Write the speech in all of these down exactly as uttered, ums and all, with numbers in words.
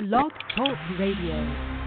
Blog Talk Radio.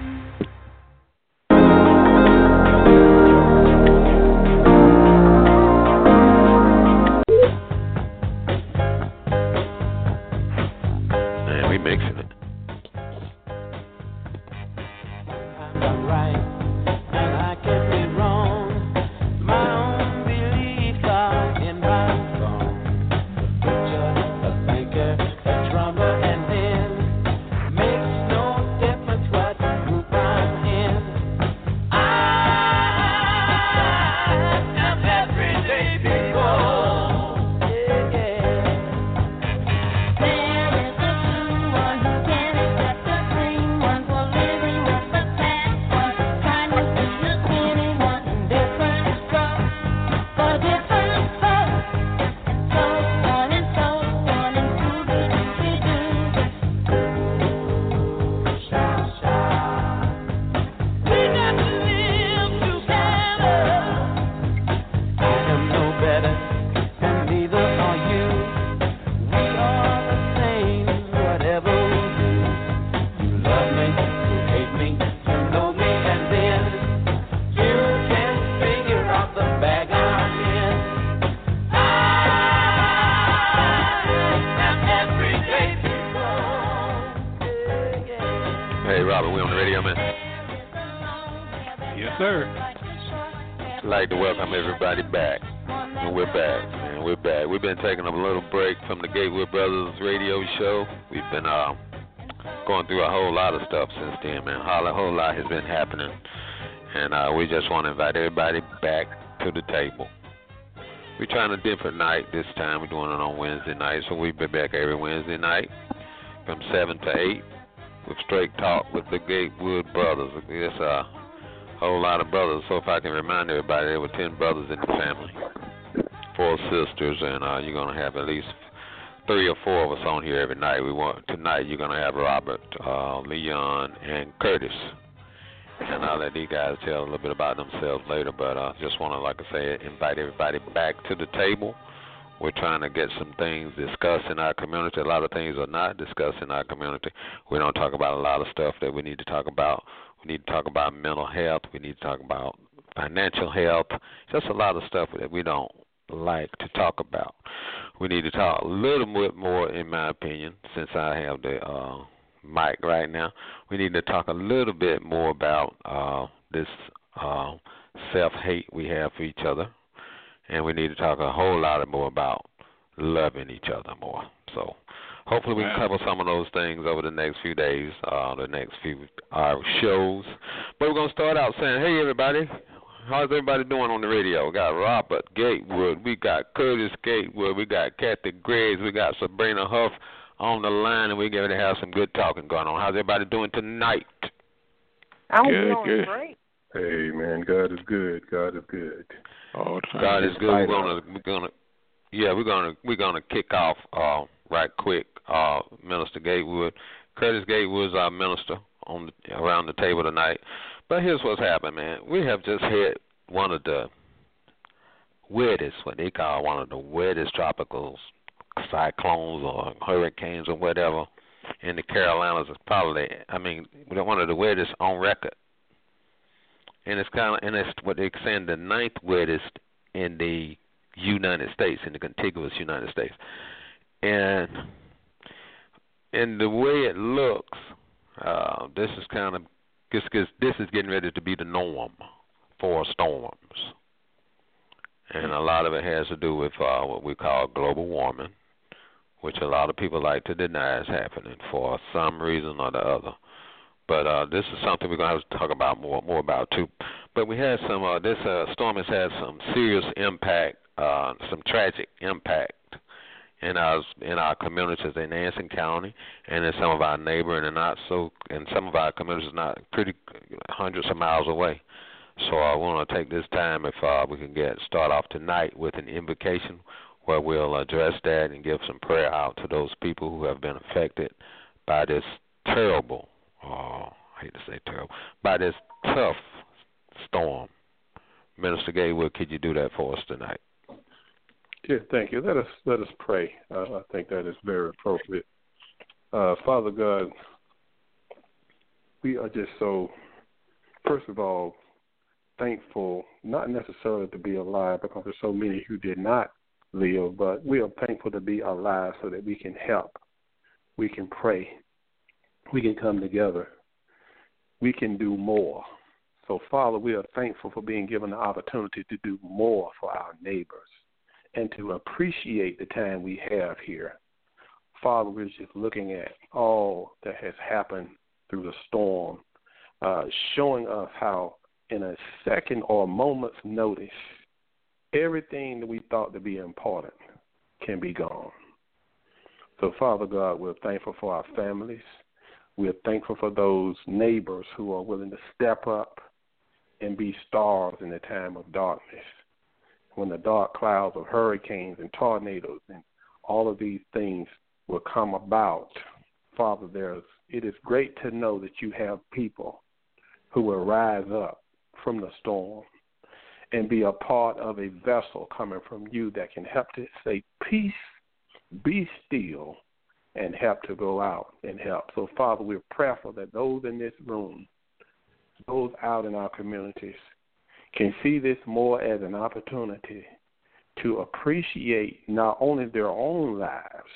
Just want to invite everybody back to the table. We're trying a different night this time. We're doing it on Wednesday night, so we'll be back every Wednesday night from seven to eight with Straight Talk with the Gatewood Brothers. It's a whole lot of brothers, so if I can remind everybody, there were ten brothers in the family, four sisters, and uh, you're going to have at least three or four of us on here every night. We want Tonight you're going to have Robert, uh, Leon, and Curtis. And I'll let these guys tell a little bit about themselves later, but I uh, just want to, like I say, invite everybody back to the table. We're trying to get some things discussed in our community. A lot of things are not discussed in our community. We don't talk about a lot of stuff that we need to talk about. We need to talk about mental health. We need to talk about financial health. Just a lot of stuff that we don't like to talk about. We need to talk a little bit more, in my opinion, since I have the uh, Mike right now. We need to talk a little bit more about uh, this uh, self-hate we have for each other, and we need to talk a whole lot more about loving each other more. So hopefully we can cover some of those things over the next few days, uh, the next few uh, shows. But we're going to start out saying, hey, everybody, how's everybody doing on the radio? We got Robert Gatewood, we got Curtis Gatewood, we got Kathy Graves, we got Sabrina Huff on the line, and we're going to have some good talking going on. How's everybody doing tonight? I'm good, doing good. Great. Hey man, God is good. God is good. All the time. God is good. We're gonna, we're gonna, yeah, we're gonna, we're gonna kick off uh, right quick. Uh, Minister Gatewood, Curtis Gatewood is our minister on the, around the table tonight. But here's what's happened, man. We have just hit one of the wettest, what they call one of the wettest tropicals. Cyclones or hurricanes or whatever in the Carolinas is probably, I mean, one of the wettest on record. And it's kind of, and it's what they're saying, the ninth wettest in the United States, in the contiguous United States. And and the way it looks, uh, this is kind of, this, this is getting ready to be the norm for storms. And a lot of it has to do with uh, what we call global warming, which a lot of people like to deny is happening for some reason or the other. But uh, this is something we're going to have to talk about more more about, too. But we had some, uh, this uh, storm has had some serious impact, uh, some tragic impact in our, in our communities in Anson County and in some of our neighboring and not so, and some of our communities not pretty hundreds of miles away. So I want to take this time, if uh, we can get start off tonight with an invocation where we'll address that and give some prayer out to those people who have been affected by this terrible, oh, I hate to say terrible, by this tough storm. Minister Gatewood, could you do that for us tonight? Yes, thank you. Let us let us pray. Uh, I think that is very appropriate. Uh, Father God, we are just so, first of all, thankful, not necessarily to be alive because there's so many who did not live, but we are thankful to be alive so that we can help, we can pray, we can come together, we can do more. So, Father, we are thankful for being given the opportunity to do more for our neighbors and to appreciate the time we have here. Father, we're just looking at all that has happened through the storm, uh, showing us how in a second or a moment's notice, everything that we thought to be important can be gone. So, Father God, we're thankful for our families. We're thankful for those neighbors who are willing to step up and be stars in the time of darkness. When the dark clouds of hurricanes and tornadoes and all of these things will come about, Father, there's, it is great to know that you have people who will rise up from the storm and be a part of a vessel coming from you that can help to say, peace, be still, and help to go out and help. So, Father, we're prayerful that those in this room, those out in our communities, can see this more as an opportunity to appreciate not only their own lives,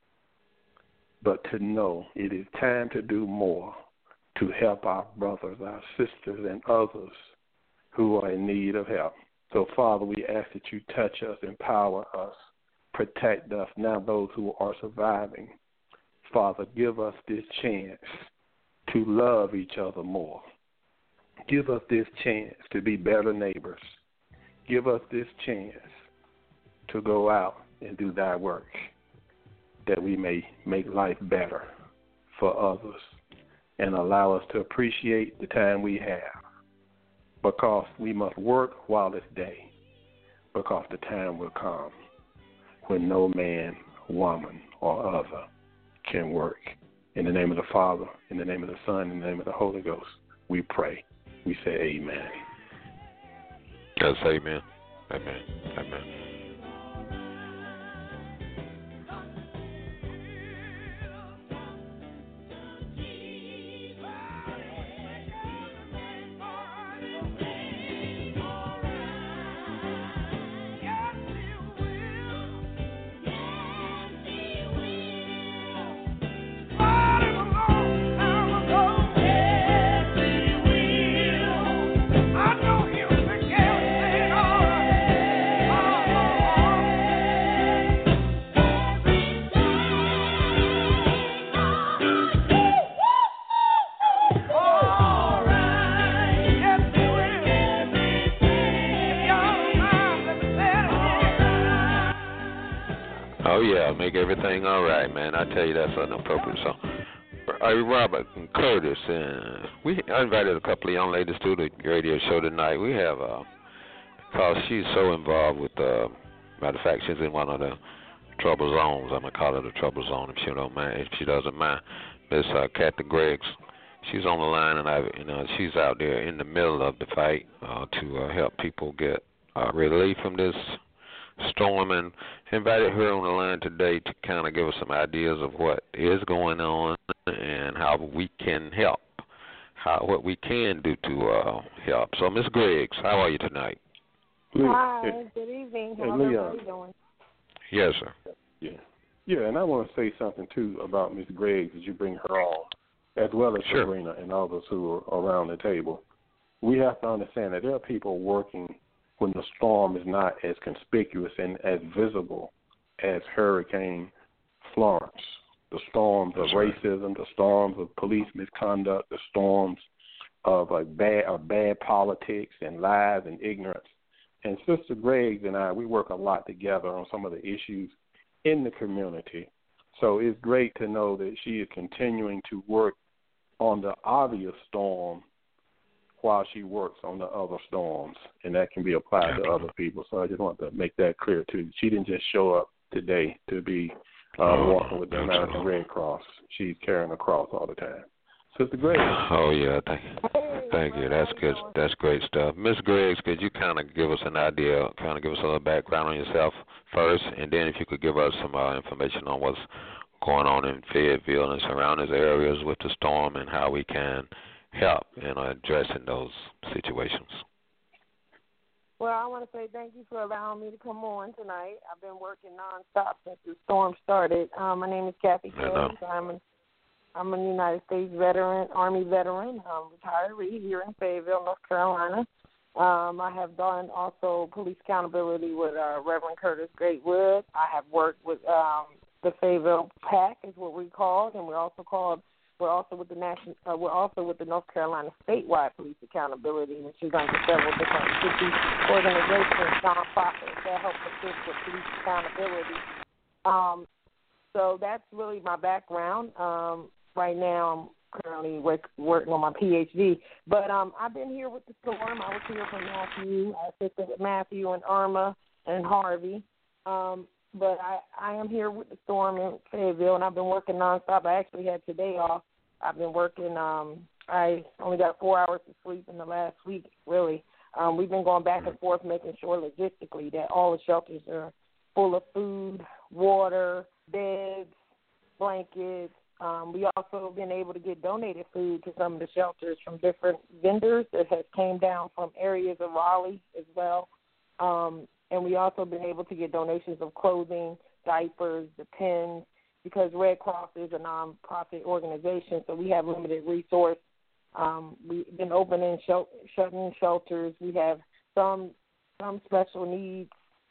but to know it is time to do more to help our brothers, our sisters, and others who are in need of help. So, Father, we ask that you touch us, empower us, protect us, now those who are surviving. Father, give us this chance to love each other more. Give us this chance to be better neighbors. Give us this chance to go out and do thy work, that we may make life better for others and allow us to appreciate the time we have, because we must work while it's day, because the time will come when no man, woman, or other can work. In the name of the Father, in the name of the Son, in the name of the Holy Ghost, we pray. We say amen. Yes, amen. Amen. Amen. Make everything all right, man. I tell you, that's an appropriate song. Hey, Robert and Curtis, and we I invited a couple of young ladies to the radio show tonight. We have, uh, because she's so involved with, uh, matter of fact, she's in one of the trouble zones. I'm gonna call it a trouble zone if she don't mind. If she doesn't mind, Miss uh, Kathy Greggs. She's on the line, and I, you know, she's out there in the middle of the fight uh, to uh, help people get uh, relief from this storm, and invited her on the line today to kind of give us some ideas of what is going on and how we can help, how what we can do to uh, help. So, Miss Greggs, how are you tonight? Hi, good evening. How are you doing? Yes, sir. Yeah, yeah, and I want to say something too about Miss Greggs as you bring her on, as well as sure. Sabrina and others who are around the table. We have to understand that there are people working when the storm is not as conspicuous and as visible as Hurricane Florence. The storms of racism, the storms of police misconduct, the storms of uh, bad, of bad politics and lies and ignorance. And Sister Greggs and I, we work a lot together on some of the issues in the community. So it's great to know that she is continuing to work on the obvious storm while she works on the other storms, and that can be applied to other people. So I just want to make that clear, too. She didn't just show up today to be uh, walking with the American Red Cross. She's carrying a cross all the time. Sister Greggs. Oh, yeah, thank you. Thank you. That's good. That's great stuff. Miss Greggs, could you kind of give us an idea, kind of give us a little background on yourself first, and then if you could give us some uh, information on what's going on in Fayetteville and surrounding areas with the storm and how we can help in addressing those situations. Well, I want to say thank you for allowing me to come on tonight. I've been working nonstop since the storm started. Um, my name is Kathy Kelly. I'm a, I'm a United States veteran, Army veteran, um, retiree here in Fayetteville, North Carolina. Um, I have done also police accountability with uh, Reverend Curtis Gatewood. I have worked with um, the Fayetteville PAC, is what we called, and we're also called. We're also with the national. Uh, we're also with the North Carolina Statewide Police Accountability, which is under several different city organizations, nonprofits that help assist with police accountability. Um, so that's really my background. Um, right now, I'm currently work, working on my P H D. But um, I've been here with the storm. I was here for Matthew. I assisted with Matthew and Irma and Harvey. Um, but I, I am here with the storm in Fayetteville, and I've been working nonstop. I actually had today off. I've been working. Um, I only got four hours of sleep in the last week, really. Um, we've been going back and forth making sure logistically that all the shelters are full of food, water, beds, blankets. Um, we also have been able to get donated food to some of the shelters from different vendors that has came down from areas of Raleigh as well. Um, and we also been able to get donations of clothing, diapers, the pens, because Red Cross is a nonprofit organization, so we have limited resource. Um, we've been opening, shel- shutting shelters. We have some some special needs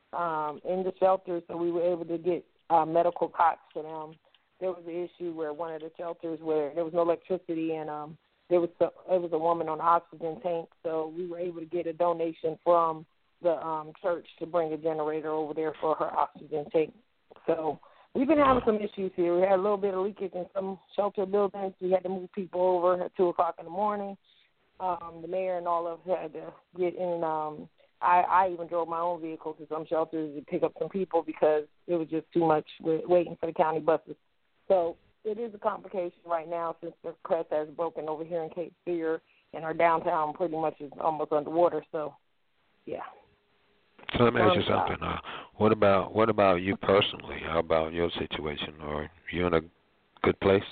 um, in the shelters, so we were able to get uh, medical cots to them. There was an issue where one of the shelters where there was no electricity, and um, there was a, it was a woman on an oxygen tank, so we were able to get a donation from the um, church to bring a generator over there for her oxygen tank. So we've been having some issues here. We had a little bit of leakage in some shelter buildings. We had to move people over at two o'clock in the morning. Um, the mayor and all of us had to get in. Um, I, I even drove my own vehicle to some shelters to pick up some people because it was just too much waiting for the county buses. So it is a complication right now since the crest has broken over here in Cape Fear, and our downtown pretty much is almost underwater. So, yeah. So let me ask you something. Uh, what about what about you personally? How about your situation? Are you in a good place?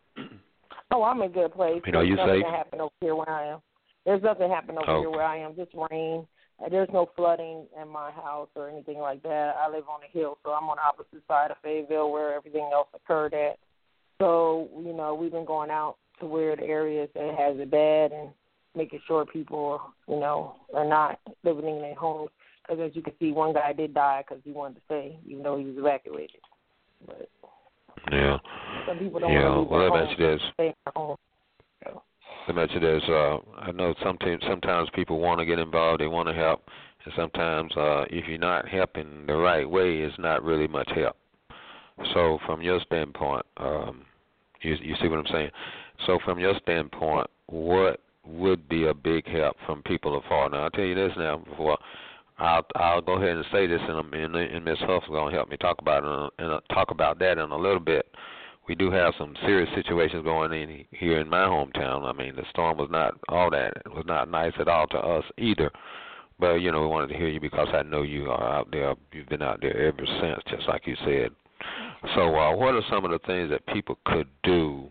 Oh, I'm in a good place. You know, you There's safe? nothing happen over here where I am. There's nothing happen over okay. here where I am. Just rain. There's no flooding in my house or anything like that. I live on a hill, so I'm on the opposite side of Fayetteville where everything else occurred at. So, you know, we've been going out to where the areas that has it bad and making sure people, you know, are not living in their homes. Because as you can see, one guy did die because he wanted to stay, even though he was evacuated. But yeah. Some people don't yeah. want to well, leave let their me ask you this. Stay in their home. So. Let me ask you this. Uh, I know sometimes sometimes people want to get involved, they want to help, and sometimes uh, if you're not helping the right way, it's not really much help. So from your standpoint, um, you, you see what I'm saying? So from your standpoint, what would be a big help from people afar? Now, I'll tell you this now before. I'll I'll go ahead and say this, and and, and Miz Huff's going to help me talk about it and uh, talk about that in a little bit. We do have some serious situations going in here in my hometown. I mean, the storm was not all that. It was not nice at all to us either. But, you know, we wanted to hear you because I know you are out there. You've been out there ever since, just like you said. So uh, what are some of the things that people could do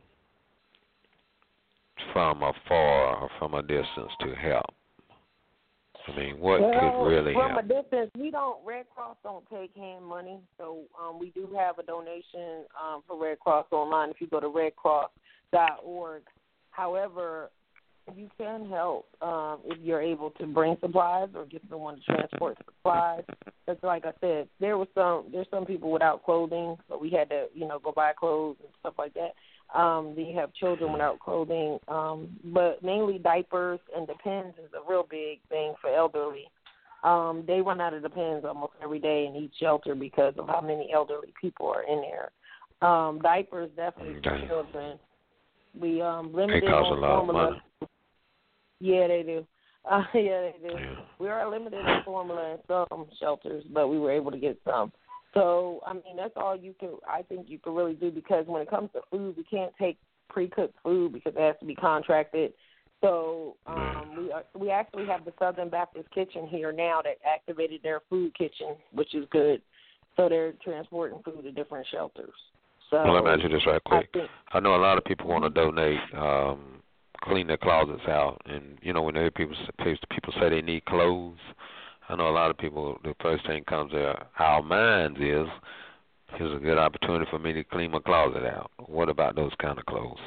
from afar or from a distance to help? I mean, what well, could really from help? From a distance, we don't, Red Cross don't take hand money, so um, we do have a donation um, for Red Cross online if you go to red cross dot org. However, you can help um, if you're able to bring supplies or get someone to transport supplies. Because, like I said, there was some there's some people without clothing, so we had to, you know, go buy clothes and stuff like that. Um, then you have children without clothing, um, but mainly diapers and Depends is a real big thing for elderly. Um, they run out of Depends almost every day in each shelter because of how many elderly people are in there. Um, diapers definitely for okay. children. We um, limited They cost on a lot formula. of money. Yeah, they do. Uh, yeah, they do. Yeah. We are limited on formula in some shelters, but we were able to get some. So, I mean, that's all you can, I think you can really do, because when it comes to food, we can't take pre-cooked food because it has to be contracted. So um, we are, we actually have the Southern Baptist Kitchen here now that activated their food kitchen, which is good. So they're transporting food to different shelters. So well, let me ask you this right quick. I, think, I know a lot of people want to donate um, clean their closets out. And you know, when they hear people people say they need clothes, I know a lot of people. The first thing comes to our minds is, here's a good opportunity for me to clean my closet out. What about those kind of clothes?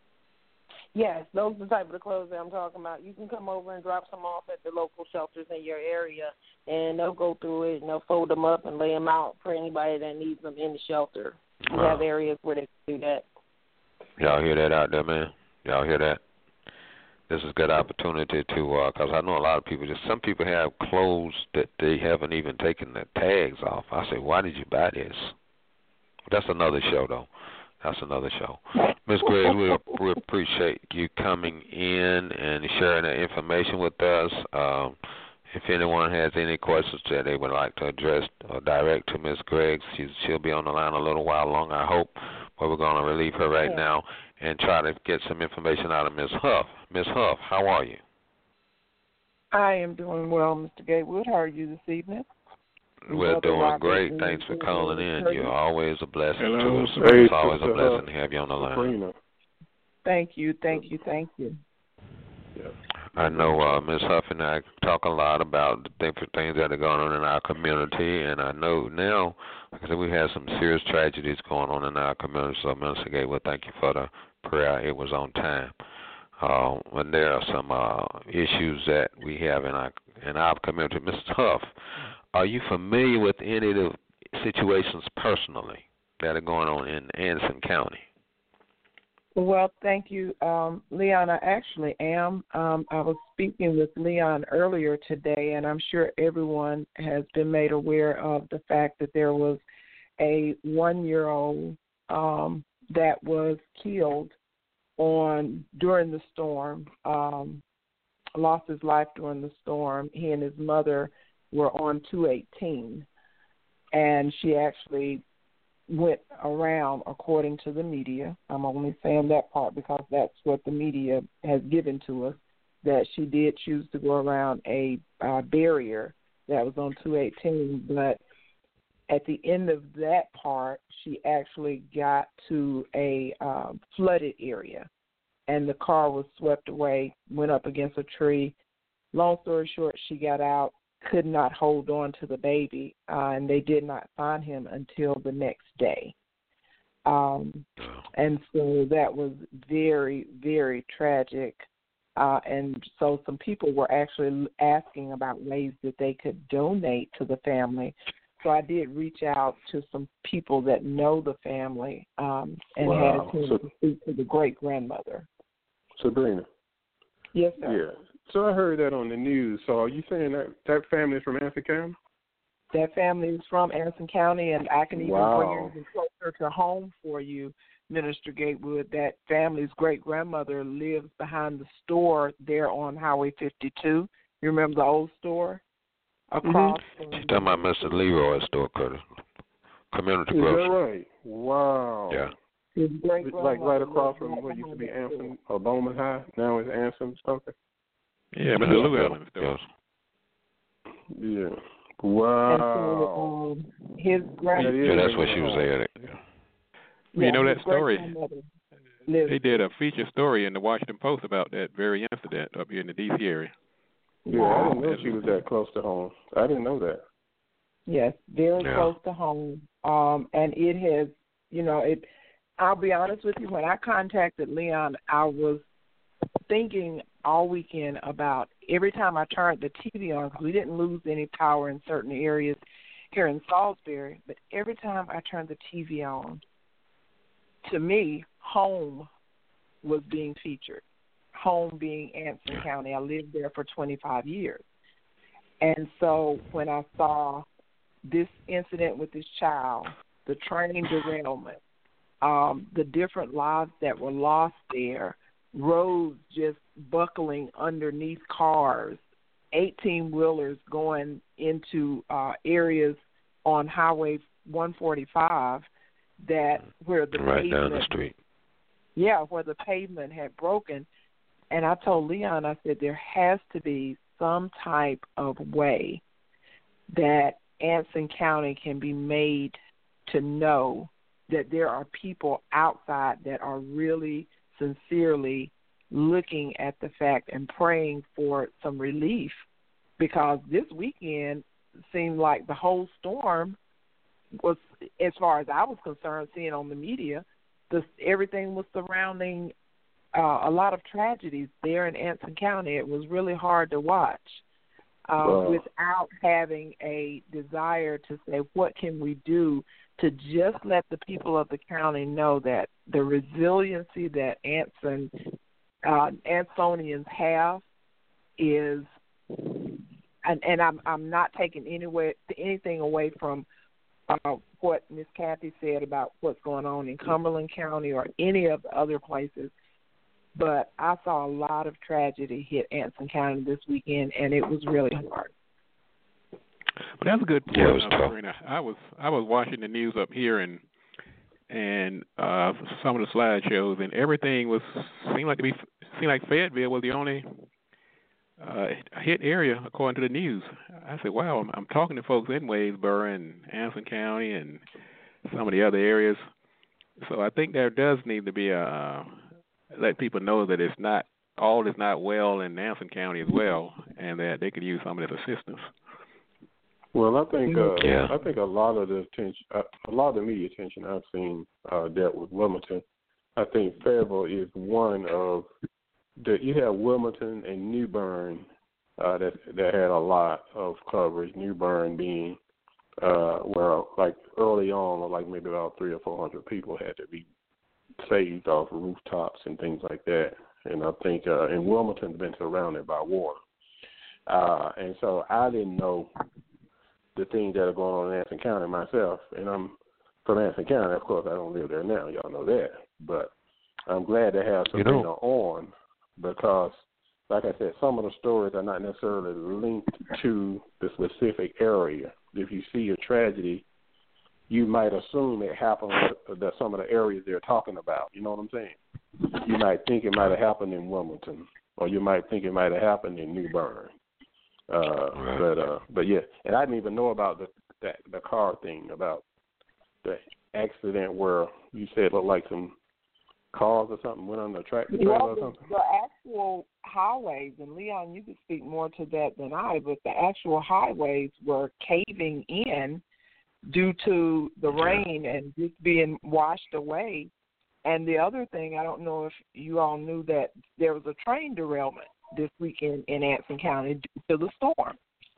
Yes, those are the type of the clothes that I'm talking about. You can come over and drop some off at the local shelters in your area, and they'll go through it, and they'll fold them up and lay them out for anybody that needs them in the shelter. We Wow. have areas where they can do that. Y'all hear that out there, man? Y'all hear that? This is a good opportunity to, because uh, I know a lot of people, just some people have clothes that they haven't even taken the tags off. I say, why did you buy this? That's another show, though. That's another show. Miz Griggs, we, we appreciate you coming in and sharing that information with us. Um, if anyone has any questions that they would like to address or direct to Miz Griggs, she's, she'll be on the line a little while longer, I hope. But we're going to relieve her right yeah. now and try to get some information out of Miz Huff. Miz Huff, how are you? I am doing well, Mister Gatewood. How are you this evening? We're Brother doing Robert, great. Thanks for calling in. You're always a blessing Hello. to us. Hey, It's always a Sister blessing Huff. to have you on the line. Sabrina. Thank you, thank you, thank you. Yeah. I know uh, Miz Huff and I talk a lot about the different things that are going on in our community, and I know now, like I said, we have some serious tragedies going on in our community, so Minister Gatewood, thank you for the prayer. It was on time. Uh, and there are some uh, issues that we have in our in our community. Mister Huff, are you familiar with any of the situations personally that are going on in Anderson County? Well, thank you, um, Leon. I actually am. Um, I was speaking with Leon earlier today, and I'm sure everyone has been made aware of the fact that there was a one-year-old um, that was killed on during the storm, um, lost his life during the storm. He and his mother were on two eighteen, and she actually went around, according to the media. I'm only saying that part because that's what the media has given to us, that she did choose to go around a uh, barrier that was on two eighteen, but at the end of that part, she actually got to a uh, flooded area, and the car was swept away, went up against a tree. Long story short, she got out, could not hold on to the baby, uh, and they did not find him until the next day. Um, and so that was very, very tragic. Uh, and so some people were actually asking about ways that they could donate to the family. So I did reach out to some people that know the family um, and Wow. had a chance So, to speak to the great-grandmother. Sabrina. Yes, sir. Yeah. So I heard that on the news. So are you saying that that family is from Anderson County? That family is from Anderson County, and I can even Wow. bring it even closer to home for you, Minister Gatewood. That family's great-grandmother lives behind the store there on Highway fifty-two. You remember the old store? Across Mm-hmm. She's talking about Mister Leroy's store, Curtis. Community Is grocery. that right? Wow. Yeah. His Like great-grandmother right across lives from right what used to be behind that store. Anson or Bowman High. Now it's Anson something. Yeah, Mister Yeah. Llewellyn Yes. Yeah. And Wow. so um, his That grand is Yeah, that's what she was wow. saying. Yeah. Well, you know his that story. great-grandmother lives- They did a feature story in the Washington Post about that very incident up here in the D C area. Yeah, I didn't know she was that close to home. I didn't know that. Yes, very Yeah. close to home. Um, and it has, you know, it. I'll be honest with you. When I contacted Leon, I was thinking all weekend about every time I turned the T V on, because we didn't lose any power in certain areas here in Salisbury, but every time I turned the T V on, to me, home was being featured. Home being Anson County. I lived there for twenty-five years. And so when I saw this incident with this child, the train derailment, um, the different lives that were lost there, roads just buckling underneath cars, eighteen-wheelers going into uh, areas on Highway one forty-five that where the Right pavement, down the street. yeah, where the pavement had broken. And I told Leon, I said, there has to be some type of way that Anson County can be made to know that there are people outside that are really sincerely looking at the fact and praying for some relief, because this weekend seemed like the whole storm was, as far as I was concerned, seeing on the media, this, everything was surrounding uh, a lot of tragedies there in Anson County. It was really hard to watch uh, wow. without having a desire to say, what can we do to just let the people of the county know that the resiliency that Anson, uh, Ansonians have is, and, and I'm I'm not taking anywhere, anything away from uh, what Miss Kathy said about what's going on in Cumberland County or any of the other places, but I saw a lot of tragedy hit Anson County this weekend, and it was really hard. But that's a good point. Yeah, it was uh, tough. Marina. I was I was watching the news up here and and uh, some of the slideshows, and everything was seemed like to be seemed like Fayetteville was the only uh, hit area according to the news. I said, "Wow!" I'm, I'm talking to folks in Wadesboro and Anson County and some of the other areas. So I think there does need to be a uh, let people know that it's not all is not well in Anson County as well, and that they could use some of this assistance. Well, I think uh, yeah. I think a lot of the attention, uh, a lot of the media attention I've seen uh, dealt with Wilmington. I think Fayetteville is one of the. You have Wilmington and New Bern uh, that that had a lot of coverage. New Bern being uh, where like early on, like maybe about three or four hundred people had to be saved off rooftops and things like that. And I think uh, and Wilmington's been surrounded by water, uh, and so I didn't know the things that are going on in Anson County myself, and I'm from Anson County. Of course, I don't live there now. Y'all know that, but I'm glad to have Sabrina you know. on because, like I said, some of the stories are not necessarily linked to the specific area. If you see a tragedy, you might assume it happened that some of the areas they're talking about. You know what I'm saying? You might think it might have happened in Wilmington, or you might think it might have happened in New Bern. Uh, right. But uh, but yeah, and I didn't even know about the that, the car thing, about the accident where you said it looked like some cars or something went on the tractor trailer well, or something. The, the actual highways, and Leon, you could speak more to that than I, but the actual highways were caving in due to the rain and just being washed away. And the other thing, I don't know if you all knew that there was a train derailment this weekend in Anson County due to the storm.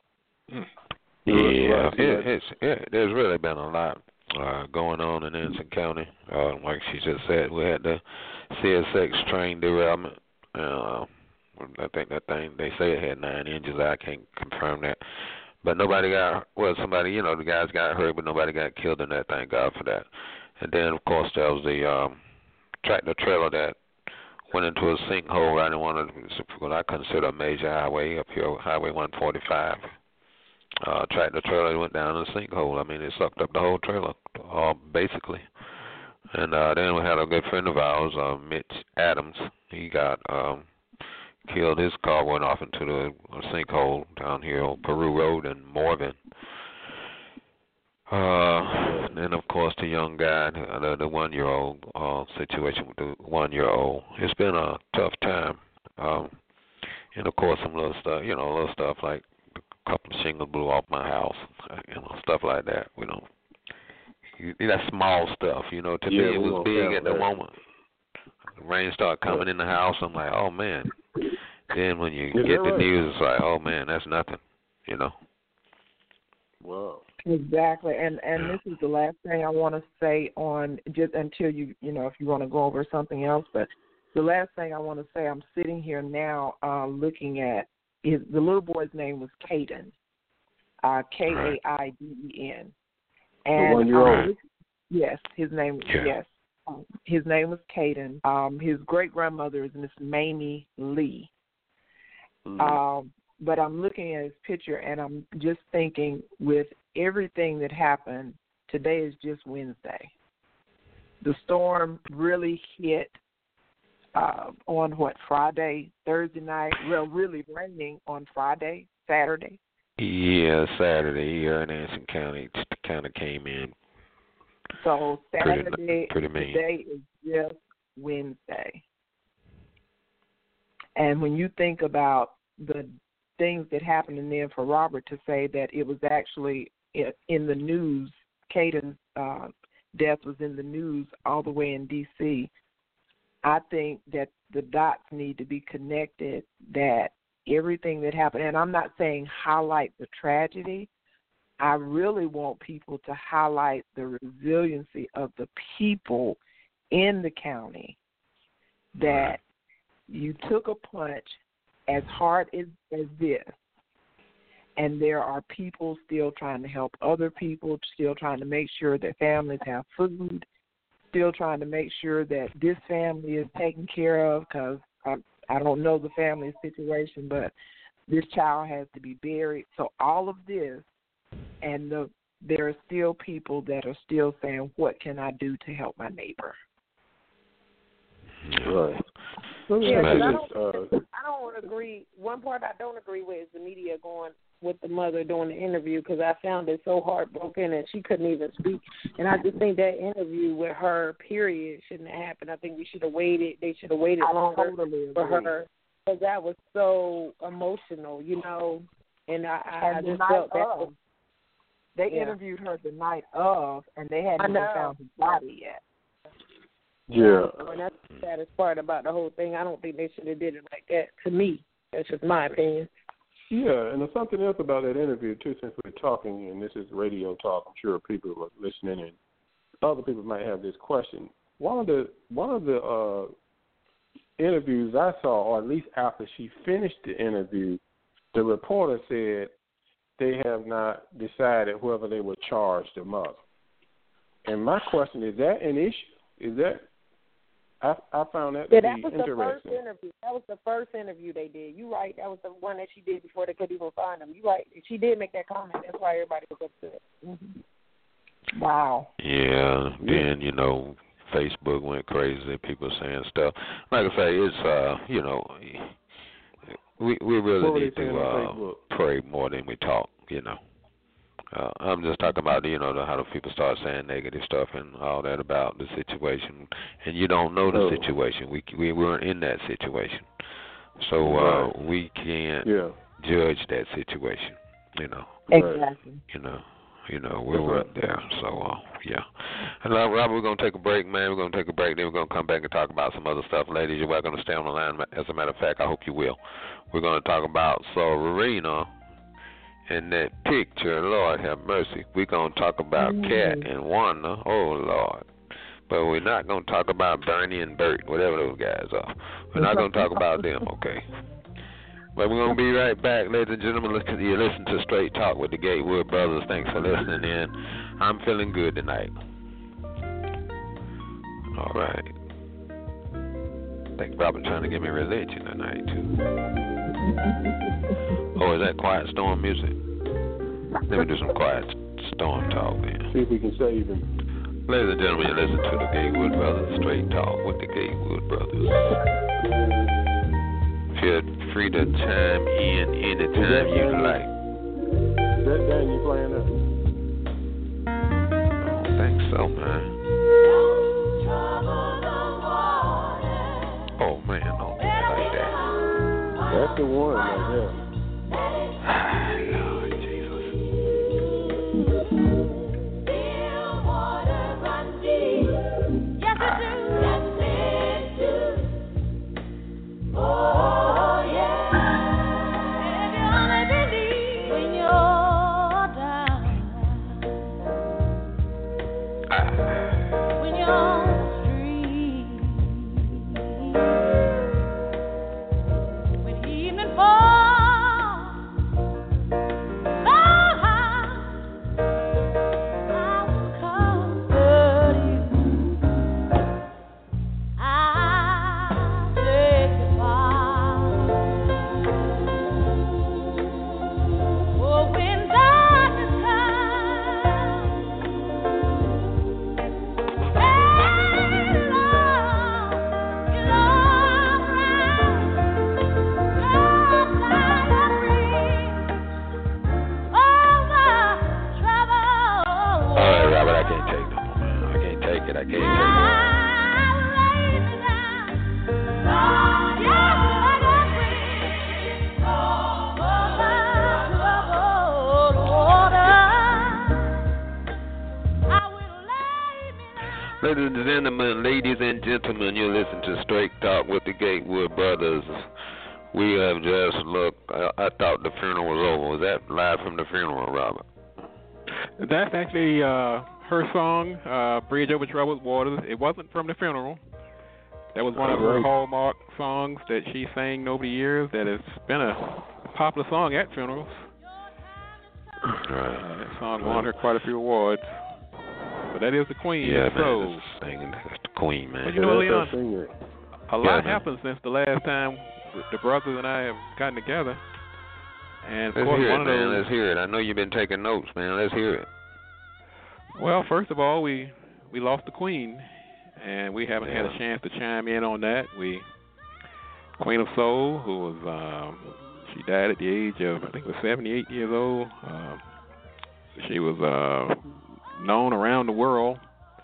Yeah, it, it's it, there's really been a lot uh, going on in Anson County. Uh, like she just said, we had the C S X train derailment. Uh, I think that thing, they say it had nine injuries. I can't confirm that. But nobody got, well, somebody, you know, the guys got hurt, but nobody got killed in that. Thank God for that. And then, of course, there was the um, tractor trailer that went into a sinkhole right in one of what I consider a major highway up here, Highway one forty-five. Uh, tractor trailer went down in a sinkhole. I mean, it sucked up the whole trailer, uh, basically. And uh, then we had a good friend of ours, uh, Mitch Adams. He got um, killed. His car went off into the sinkhole down here on Peru Road in Morven. Uh, and then, of course, the young guy, the, the one-year-old uh, situation with the one-year-old. It's been a tough time. Um, and, of course, some little stuff, you know, little stuff like a couple of shingles blew off my house, you know, stuff like that. We don't, you, that's small stuff, you know. To yeah, me, it was big at the that. moment. The rain started coming yeah. in the house. I'm like, oh, man. Then when you Is get the right? news, it's like, oh, man, that's nothing, you know. Wow. Exactly, and and this is the last thing I want to say on, just until you, you know, if you want to go over something else, but the last thing I want to say, I'm sitting here now uh, looking at, his, the little boy's name was Caden, uh, K A I D E N. And the one-year-old? Um, yes, his name, yeah. yes. Um, his name was Caden. Um, his great-grandmother is Miss Mamie Lee. Mm-hmm. Um, but I'm looking at his picture, and I'm just thinking, with everything that happened, today is just Wednesday. The storm really hit uh, on, what, Friday, Thursday night? Well, really raining on Friday, Saturday? Yeah, Saturday here in Anson County kind of came in. So Saturday, pretty, pretty mean. Today is just Wednesday. And when you think about the things that happened, and then for Robert to say that it was actually in the news, Caden's uh, death was in the news all the way in D C, I think that the dots need to be connected, that everything that happened, and I'm not saying highlight the tragedy, I really want people to highlight the resiliency of the people in the county, that you took a punch as hard as, as this, and there are people still trying to help other people, still trying to make sure that families have food, still trying to make sure that this family is taken care of, because I, I don't know the family situation, but this child has to be buried. So all of this, and the, there are still people that are still saying, what can I do to help my neighbor? Right. Yeah, because I don't, uh, I don't agree. One part I don't agree with is the media going with the mother doing the interview, because I found it so heartbroken and she couldn't even speak. And I just think that interview with her, period, shouldn't have happened. I think we should have waited. They should have waited longer totally for her, because that was so emotional, you know. And I, I, and I just night felt that. of, Was, they yeah. interviewed her the night of, and they hadn't even found his body yet. Yeah. And that's the saddest part about the whole thing. I don't think they should have did it like that, to me. That's just my opinion. Yeah, and there's something else about that interview, too, since we're talking, and this is radio talk. I'm sure people are listening, and other people might have this question. One of the one of the uh, interviews I saw, or at least after she finished the interview, the reporter said they have not decided whether they would charge the mother. And my question, is that an issue? Is that... I, I found that to yeah, be that was interesting. the first interview. That was the first interview they did. You right. That was the one that she did before they could even find him. You right. She did make that comment. That's why everybody was upset. Mm-hmm. Wow. Yeah. Then you know, Facebook went crazy. People saying stuff. Like I say, it's uh, you know, we we really need to uh, pray more than we talk. You know. Uh, I'm just talking about, you know, the, how the people start saying negative stuff and all that about the situation, and you don't know the oh. situation. We we weren't in that situation, so uh, right. we can't yeah. judge that situation. You know. Exactly. You know. You know, we weren't there, so uh, yeah. And uh, Robert, we're gonna take a break, man. We're gonna take a break, then we're gonna come back and talk about some other stuff. Ladies, you're welcome to stay on the line. As a matter of fact, I hope you will. We're gonna talk about Serena. In that picture, Lord have mercy, we're going to talk about mm. Kat and Wanda, oh Lord. But we're not going to talk about Bernie and Bert, whatever those guys are. We're not going to talk about them, okay? But we're going to be right back, ladies and gentlemen. Listen, you listen to Straight Talk with the Gatewood Brothers. Thanks for listening in. I'm feeling good tonight. All right. I think Robert trying to get me religion tonight, too. Oh, is that Quiet Storm music? Let me do some Quiet Storm talk then. See if we can save him. Ladies and gentlemen, you listen to the Gatewood Brothers, Straight Talk with the Gatewood Brothers. Feel free to chime in anytime you like. Is that Dan you playing that? I don't think so, man. Oh, man, don't do it like that. That's the one right there. Ah, Lord Jesus. Yes, I do. Yes, I do. Oh, yeah. If you only believe when you're down, Ah. when you're on the street, when evening falls. ladies and gentlemen, ladies and gentlemen, you listen to Straight Talk with the Gatewood Brothers. We have just looked. I, I thought the funeral was over. Was that live from the funeral, Robert? That's actually uh, her song, uh, Bridge Over Troubled Waters. It wasn't from the funeral. That was one of her hallmark songs that she sang over the years that has been a popular song at funerals. Right. Uh, that song won her quite a few awards. But that is the Queen. Yeah, so, man, that's singing. That's the Queen, man. But you know, Leon, a lot yeah, happened since the last time the brothers and I have gotten together. And of Let's course, hear one it, of man. those. Let's hear it. I know you've been taking notes, man. Let's hear it. Well, first of all, we we lost the Queen, and we haven't yeah. had a chance to chime in on that. We Queen of Soul, who was um, she died at the age of I think it was seventy-eight years old. Uh, she was uh, known around the world,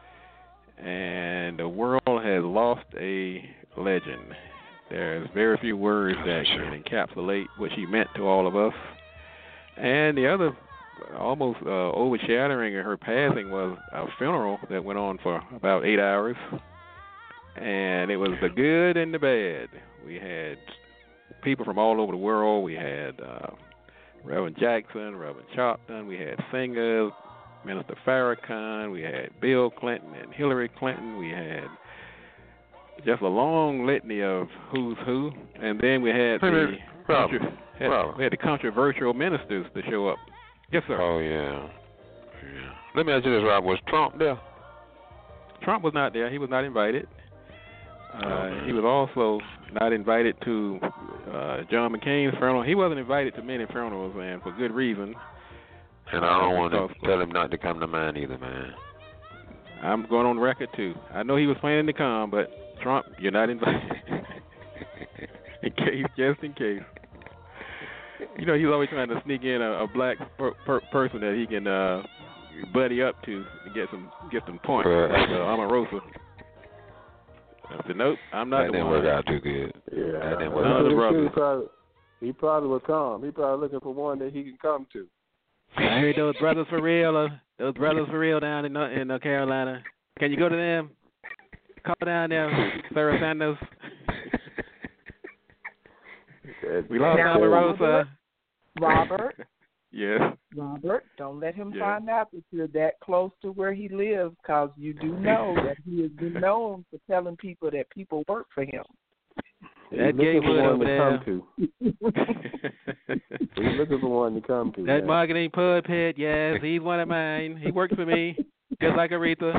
and the world has lost a legend. There's very few words that can encapsulate what she meant to all of us. And the other, almost uh, overshadowing her passing, was a funeral that went on for about eight hours. And it was the good and the bad. We had people from all over the world. We had uh, Reverend Jackson, Reverend Chopton. We had singers, Minister Farrakhan. We had Bill Clinton and Hillary Clinton. We had just a long litany of who's who. And then we had the, Robert, contro- had, Robert. we had the controversial ministers to show up. Yes, sir. Oh, yeah. yeah. Let me ask you this, Rob. Was Trump there? Trump was not there. He was not invited. Uh, okay. He was also not invited to uh, John McCain's funeral. He wasn't invited to many funerals, and for good reason. And I don't uh, want to tell him not to come to mine either, man. I'm going on record, too. I know he was planning to come, but Trump, you're not invited. in case, just in case. You know, he's always trying to sneak in a, a black per, per, person that he can uh, buddy up to to get some get some points. Right. Like uh, Omarosa. I said, nope, I'm not that the didn't one. work out too good. Yeah, that didn't work None out of the too brothers. He probably, he probably would come. He probably looking for one that he can come to. I heard those brothers for real. Uh, those brothers for real down in in North Carolina. Can you go to them? Call down there, Sarah Sanders. We lost Now, Omarosa. Robert, Yes. Robert, don't let him Yeah. find out that you're that close to where he lives, because you do know that he has been known for telling people that people work for him. That He's looking for Gatewood one over to there. come to. He's looking for one to come to. That man. marketing pulpit, yes, he's one of mine. He works for me, just like Aretha.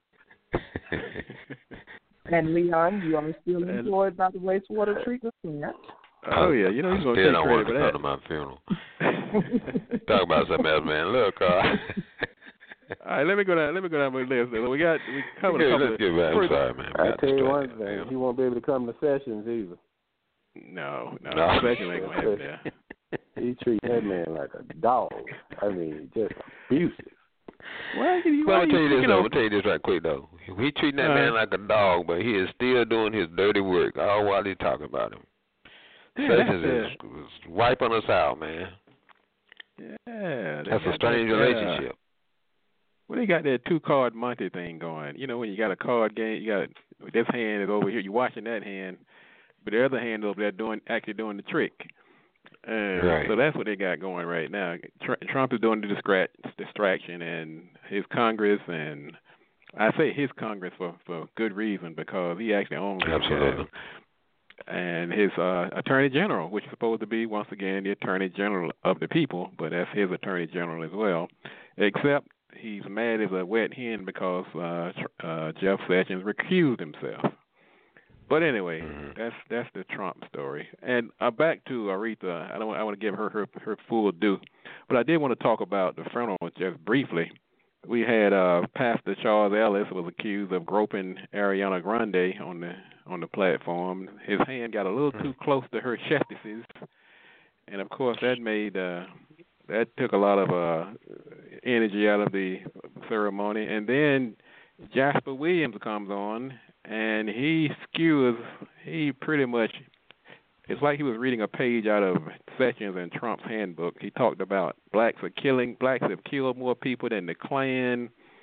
And Leon, you are still employed by the wastewater treatment plant. Oh yeah, you know he's I gonna still take don't credit want for to that. come to my funeral. Talk about something else, man. Look, uh, all right, let me go down. Let me go down my list. We got we covered a yeah, couple. let's of, get back. I'm first, sorry, man. We I got tell you one distracted. thing, Yeah. he won't be able to come to sessions either. No, no, No. session ain't gonna happen there. He treats that man like a dog. I mean, just abusive. Well, you, Well, why I'm gonna tell you you this know, though. I'm gonna tell you this right quick though. We treating that Uh, man like a dog, but he is still doing his dirty work all while they talking about him. Yeah, Sessions that's is, is wiping us out, man. Yeah, That's they a got strange that, uh, relationship. Well, they got that two card Monte thing going. You know, when you got a card game, you got this hand is over here. You're watching that hand, but the other hand over there doing actually doing the trick. Uh, Right. So that's what they got going right now. Tr- Trump is doing the distra- distraction, and his Congress, and I say his Congress for, for good reason, because he actually owns it. Absolutely. Uh, and his uh, Attorney General, which is supposed to be, once again, the Attorney General of the people, but that's his Attorney General as well, except he's mad as a wet hen because uh, tr- uh, Jeff Sessions recused himself. But anyway, Mhm. that's that's the Trump story. And uh, back to Aretha. I don't. I want to give her, her her full due, but I did want to talk about the funeral just briefly. We had uh, Pastor Charles Ellis was accused of groping Ariana Grande on the on the platform. His hand got a little too close to her chestises, and of course that made uh, that took a lot of uh, energy out of the ceremony. And then Jasper Williams comes on, and he skewers. He pretty much. It's like he was reading a page out of Sessions and Trump's handbook. He talked about blacks are killing, blacks have killed more people than the Klan,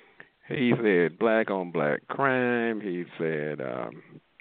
He said black on black crime. He said um,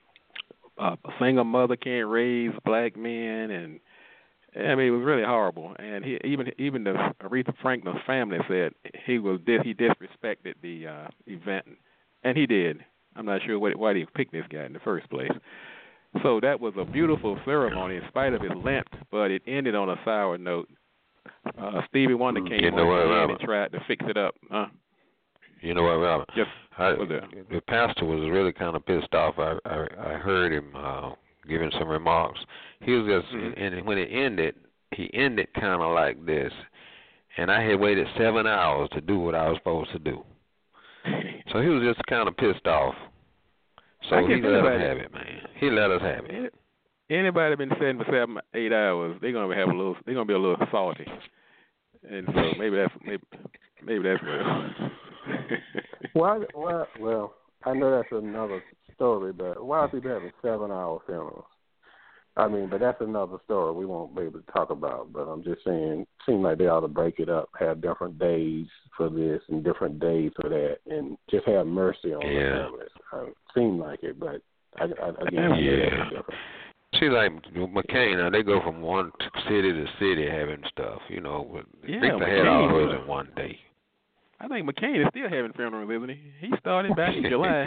a single mother can't raise black men, and I mean it was really horrible. And he even even the Aretha Franklin's family said he was dis, he disrespected the uh, event, and he did. I'm not sure what, why he picked this guy in the first place. So that was a beautiful ceremony in spite of his length, but it ended on a sour note. Uh, Stevie Wonder came you know on and tried to fix it up. Huh? You know what, Robert? Yes. I, the pastor was really kind of pissed off. I I, I heard him uh, giving some remarks. He was just, mm-hmm. and when it ended, he ended kind of like this. And I had waited seven hours to do what I was supposed to do. So he was just kind of pissed off. So he let us have it, man. He let us have it. Anybody been sitting for seven, eight hours, they're gonna have a little. They're gonna be a little salty, and so maybe that's maybe maybe that's what. Why? Well, well, I know that's another story, but why are people having seven-hour funerals? I mean, but that's another story we won't be able to talk about. But I'm just saying, it seems like they ought to break it up, have different days for this and different days for that, and just have mercy on yeah. the families. It seems like it, but I, I, again, yeah. different. See, like McCain, now they go from one city to city having stuff. You know, yeah, they had all hers in one day. I think McCain is still having funerals, isn't he? He started back in July.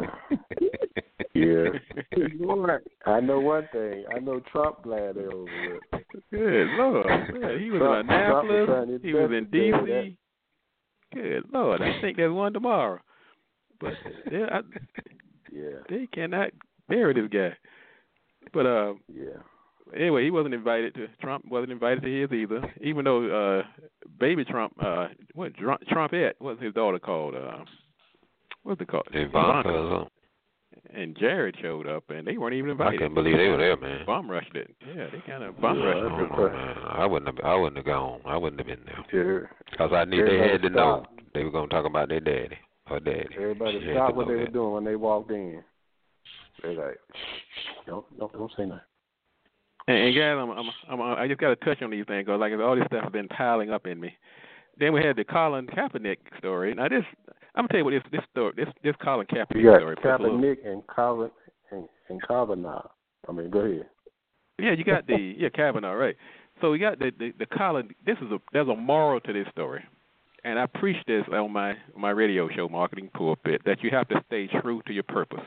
Yeah. yeah. I know one thing. I know Trump glad they're over with. Good Lord. Yeah, he was Trump, in Annapolis. He was in D C Good Lord. I think there's one tomorrow. But yeah, I, yeah. they cannot bury this guy. But uh, yeah. Anyway, he wasn't invited to. Trump wasn't invited to his either. Even though uh, baby Trump, uh, what Trumpette, what's his daughter called? Uh, what's it called? Ivanka. And Jared showed up, and they weren't even invited. I can't believe they were there, man. Bum rushed it. Yeah, they kind of bum yeah, rushed it. Oh, man. I wouldn't have. I wouldn't have gone. I wouldn't have been there. Because yeah. I knew Everybody they had to stopped. know they were going to talk about their daddy or daddy. Everybody she stopped what they that. were doing when they walked in. They're like, don't, don't, don't say nothing. And, and guys, I'm, I'm, I'm, I just got to touch on these things because like all this stuff has been piling up in me. Then we had the Colin Kaepernick story. Now this, I'm gonna tell you what this this story, this this Colin Kaepernick you got story. Kaepernick and Colin and, and Kavanaugh. I mean, go ahead. Yeah, you got the yeah Kavanaugh, right? So we got the, the the Colin. This is a there's a moral to this story, and I preach this on my my radio show, Marketing Pulpit, that you have to stay true to your purpose.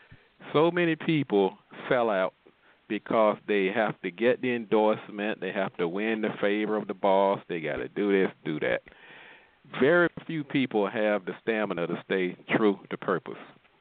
So many people sell out because they have to get the endorsement, they have to win the favor of the boss, they got to do this, do that. Very few people have the stamina to stay true to purpose.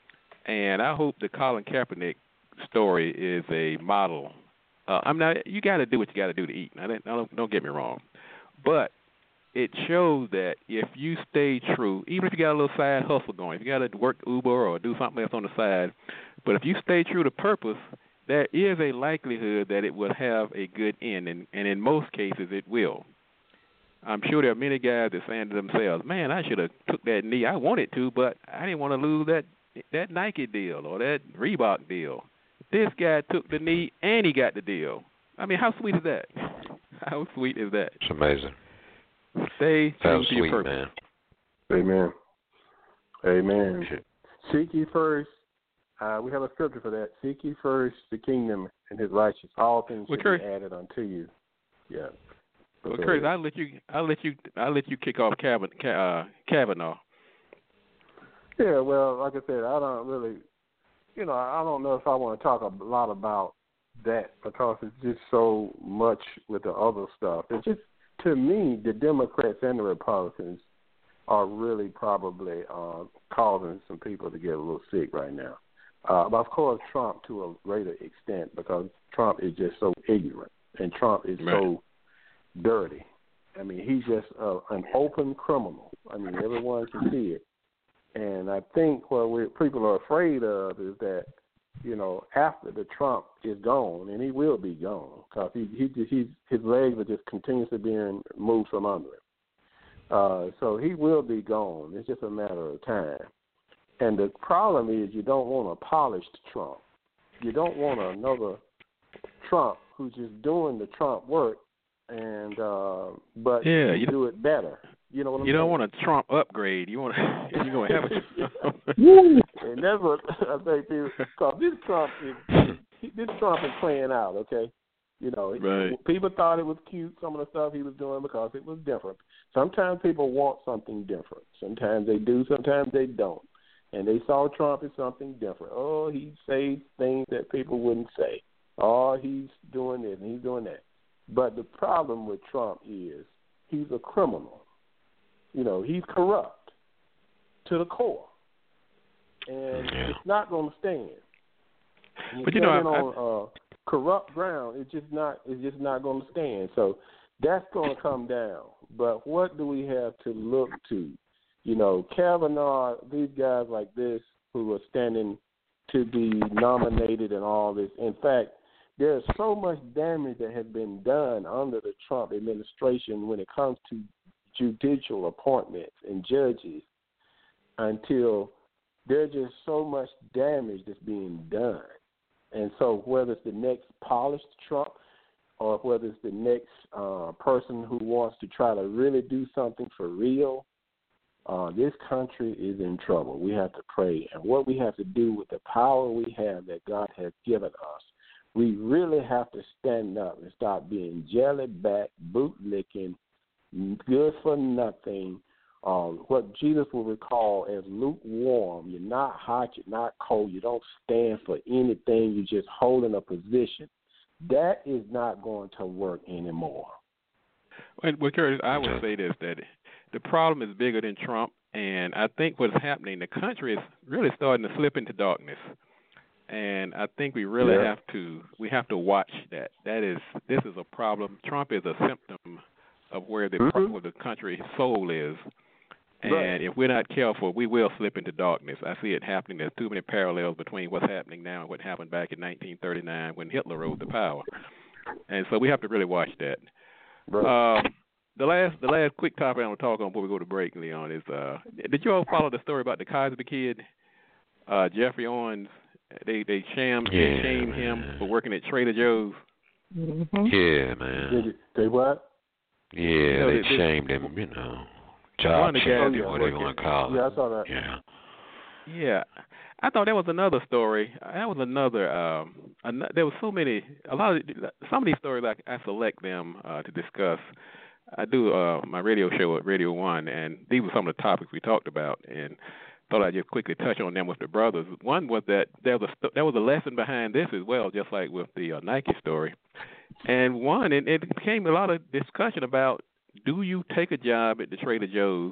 And I hope the Colin Kaepernick story is a model. Uh, I'm not. You got to do what you got to do to eat. I don't, I don't, don't get me wrong, but it shows that if you stay true, even if you got a little side hustle going, if you got to work Uber or do something else on the side, but if you stay true to purpose, there is a likelihood that it will have a good end, and, and in most cases it will. I'm sure there are many guys that saying to themselves, man, I should have took that knee. I wanted to, but I didn't want to lose that that Nike deal or that Reebok deal. This guy took the knee and he got the deal. I mean, how sweet is that? How sweet is that? It's amazing. Stay true to your purpose. Amen. Amen. Seek ye first. Uh, we have a scripture for that. Seek ye first the kingdom and his righteousness. All things well, should Kurt, be added unto you. Yeah. Well, okay. Kurt, I'll let you. I'll let you. I'll let you kick off Kavanaugh. Kavanaugh. Yeah. Well, like I said, I don't really. You know, I don't know if I want to talk a lot about that because it's just so much with the other stuff. It's just, to me, the Democrats and the Republicans are really probably uh, causing some people to get a little sick right now. Uh, but, of course, Trump to a greater extent because Trump is just so ignorant and Trump is right. so dirty. I mean, he's just uh, an open criminal. I mean, everyone can see it. And I think what we, people are afraid of is that, you know, after the Trump is gone, and he will be gone, because he, he, he, his legs are just continuously being moved from under him. Uh, so he will be gone. It's just a matter of time. And the problem is you don't want a polished Trump. You don't want another Trump who's just doing the Trump work, and uh, but yeah, you do it better. You know what I'm you saying? don't want a Trump upgrade. You want to, you're going to have a and that's what I think people, because this Trump is, this Trump is playing out, okay? You know, right. people thought it was cute, some of the stuff he was doing, because it was different. Sometimes people want something different. Sometimes they do, sometimes they don't. And they saw Trump as something different. Oh, he says things that people wouldn't say. Oh, he's doing this and he's doing that. But the problem with Trump is he's a criminal. You know, he's corrupt to the core. And yeah. it's not going to stand. And but you know, I, on I, uh, corrupt ground, it's just not it's just not going to stand. So that's going to come down. But what do we have to look to? You know, Kavanaugh, these guys like this who are standing to be nominated and all this. In fact, there's so much damage that has been done under the Trump administration when it comes to judicial appointments and judges, until there's just so much damage that's being done. And so whether it's the next polished Trump or whether it's the next uh, person who wants to try to really do something for real, uh, this country is in trouble. We have to pray. And what we have to do with the power we have that God has given us, we really have to stand up and stop being jelly-back, bootlicking, good for nothing, um, what Jesus will recall as lukewarm. You're not hot, you're not cold, you don't stand for anything, you're just holding a position. That is not going to work anymore. Well, Curtis, I would say this, that the problem is bigger than Trump, and I think what's happening, the country is really starting to slip into darkness. And I think we really yeah. have to we have to watch that. That is this is a problem. Trump is a symptom of where the mm-hmm. where the country's soul is. And right. if we're not careful, we will slip into darkness. I see it happening. There's too many parallels between what's happening now and what happened back in nineteen thirty-nine when Hitler rose to power. And so we have to really watch that. Right. Uh, the last the last quick topic I want to talk on before we go to break, Leon, is uh, did you all follow the story about the Cosby kid, uh, Jeffrey Owens? They they shamed yeah, they shamed him man. for working at Trader Joe's. Mm-hmm. Yeah, man. Did it, they what? Yeah, you know, they, they shamed him, you know. Job the shamed guys him, whatever you want to call it. Yeah, I saw that. Yeah. Yeah, I thought that was another story. That was another. Um, an- there was so many. A lot of some of these stories I, I select them uh, to discuss. I do uh, my radio show at Radio One, and these were some of the topics we talked about, and thought I'd just quickly touch on them with the brothers. One was that there was a, there was a lesson behind this as well, just like with the uh, Nike story. And one, it, it became a lot of discussion about, do you take a job at the Trader Joe's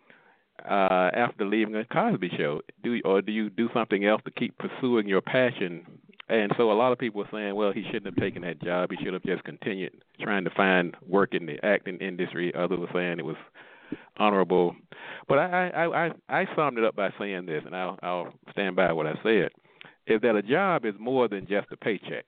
uh, after leaving a Cosby show, do or do you do something else to keep pursuing your passion? And so a lot of people were saying, well, he shouldn't have taken that job. He should have just continued trying to find work in the acting industry. Others were saying it was honorable. But I, I, I, I summed it up by saying this, and I'll, I'll stand by what I said, is that a job is more than just a paycheck.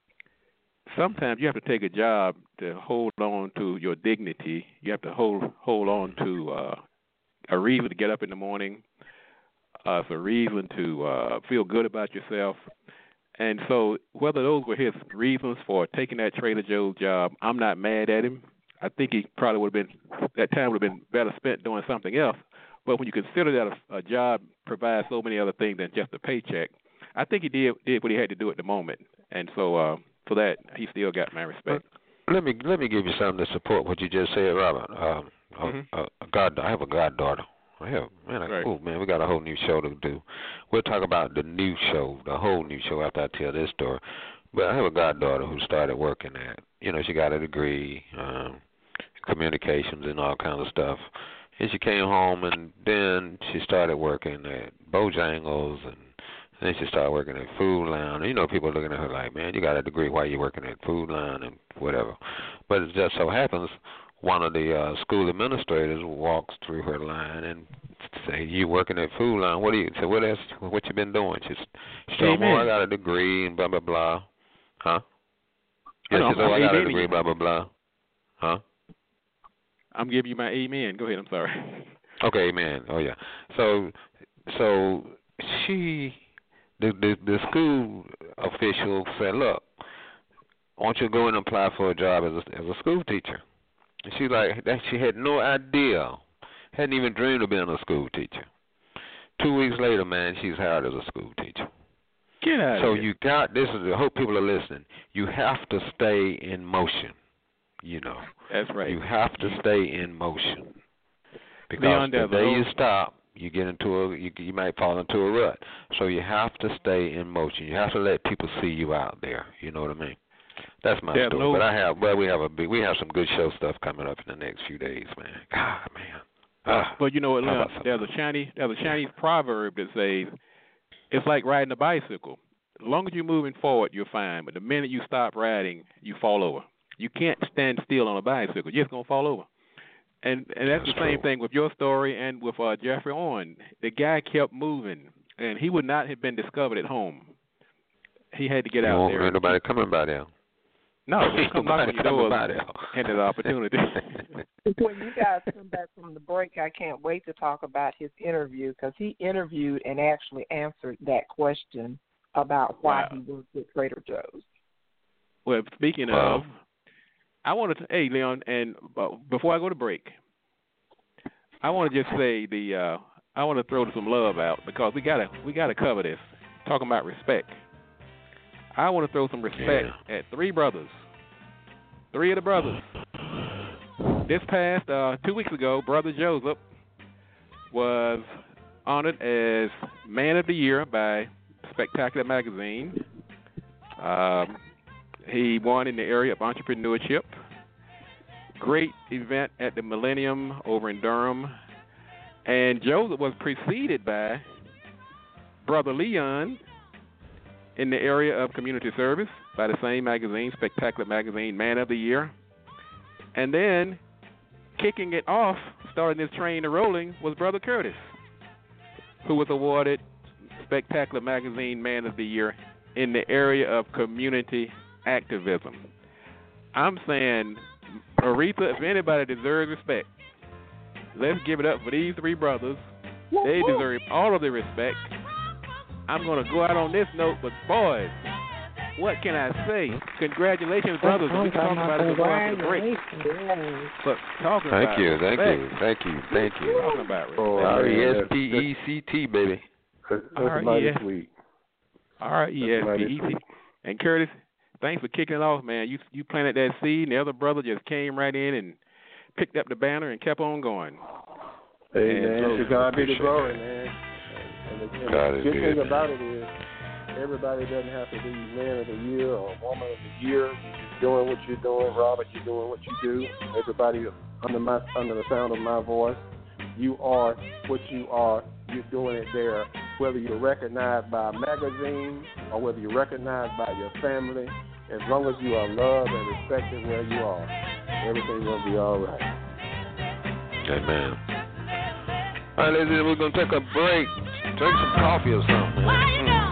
Sometimes you have to take a job to hold on to your dignity. You have to hold hold on to uh, a reason to get up in the morning, uh, for a reason to uh, feel good about yourself. And so whether those were his reasons for taking that Trader Joe's job, I'm not mad at him. I think he probably would have been, that time would have been better spent doing something else. But when you consider that a, a job provides so many other things than just a paycheck, I think he did did what he had to do at the moment. And so uh, for that, he still got my respect. Let me let me give you something to support what you just said, Robert. Um, mm-hmm. a, a god, I have a goddaughter. I have, man, right. cool, man. We got a whole new show to do. We'll talk about the new show, the whole new show after I tell this story. But I have a goddaughter who started working at, you know, she got a degree, um, communications and all kinds of stuff. And she came home, and then she started working at Bojangles, and then she started working at Food Line. You know, people looking at her like, man, you got a degree, why you working at Food Line and whatever. But it just so happens one of the uh, school administrators walks through her line and say, you working at Food Line, what do you say, what else, what you been doing? She, she told me, oh, I got a degree and blah, blah, blah. Huh? Yeah, she said, oh, I got a degree, blah, blah, blah. Huh? I'm giving you my amen. Go ahead. I'm sorry. Okay, amen. Oh yeah. So, so she, the the, the school official said, look, why don't you go in and apply for a job as a, as a school teacher? And she like that. She had no idea Hadn't even dreamed of being a school teacher. Two weeks later, man, she's hired as a school teacher. Get out So of here. you got, this is, I hope people are listening, you have to stay in motion, you know. That's right. You have to stay in motion. Because Leon, the there's day no- you stop, you get into a, you, you might fall into a rut. So you have to stay in motion. You have to let people see you out there. You know what I mean? That's my There's story. no- But I have, well, we have a big, we have some good show stuff coming up in the next few days, man. God, man. Ah, But you know what, how Leon? about some- There's a Chinese, there's a Chinese proverb that says, it's like riding a bicycle. As long as you're moving forward, you're fine. But the minute you stop riding, you fall over. You can't stand still on a bicycle. You're just gonna fall over. And and that's, That's the same true. thing with your story and with uh, Jeffrey Owen. The guy kept moving, and he would not have been discovered at home. He had to get you out won't there. ain't nobody coming by there. No, just come knock on Nobody your coming door by there. and an opportunity. When you guys come back from the break, I can't wait to talk about his interview because he interviewed and actually answered that question about why Wow. he worked with Trader Joe's. Well, speaking Wow. of, I want to, hey, Leon, and uh, before I go to break, I want to just say the, uh, I want to throw some love out because we gotta, we gotta cover this. Talking about respect, I want to throw some respect Yeah. at three brothers, three of the brothers. This past uh, two weeks ago, Brother Joseph was honored as Man of the Year by Spectacular Magazine. Um, he won in the area of entrepreneurship. Great event at the Millennium over in Durham. And Joseph was preceded by Brother Leon in the area of community service by the same magazine, Spectacular Magazine, Man of the Year. And then kicking it off, starting this train to rolling, was Brother Curtis, who was awarded Spectacular Magazine Man of the Year in the area of community activism. I'm saying, Aretha, if anybody deserves respect, let's give it up for these three brothers. They deserve all of the respect. I'm going to go out on this note, but boys, what can I say? Congratulations, brothers. We can talk about it before after the break. But talking Thank about you, respect, thank you, thank you, thank you. talking about respect. Oh, R E man, S P E C T, baby. That's, All that's right, mighty yeah. sweet. R E S P E T. And Curtis, thanks for kicking it off, man. You you planted that seed, and the other brother just came right in and picked up the banner and kept on going. Hey, And man, so- to God be the appreciate glory, that. man. And, and, and God the is good good, thing man. about it is everybody doesn't have to be man of the year or woman of the year. You're doing what you're doing, Robert. You're doing what you do. Everybody under my under the sound of my voice, you are what you are. You're doing it there, whether you're recognized by a magazine or whether you're recognized by your family. As long as you are loved and respected where you are, everything's gonna be all right. Amen. All right, ladies and gentlemen, we're going to take a break. Drink some coffee or something, man. Mm.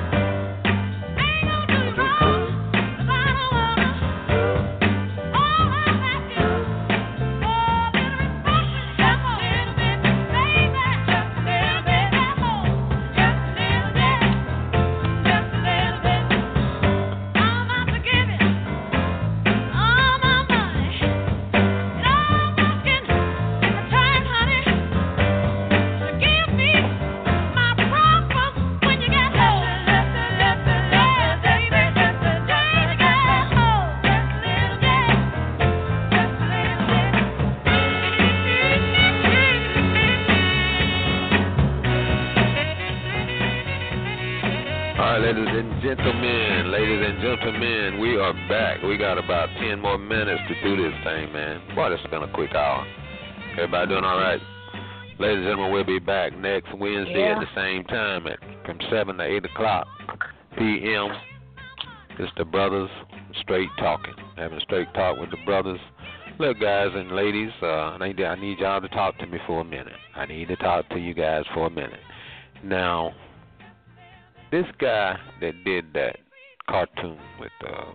Ladies and gentlemen, ladies and gentlemen, we are back. We got about ten more minutes to do this thing, man. Boy, this has been a quick hour. Everybody doing all right? Ladies and gentlemen, we'll be back next Wednesday Yeah. at the same time at from seven to eight o'clock p m It's the brothers straight talking, having straight talk with the brothers. Look, guys and ladies, uh, I need I need y'all to talk to me for a minute. I need to talk to you guys for a minute. Now, this guy that did that cartoon with uh,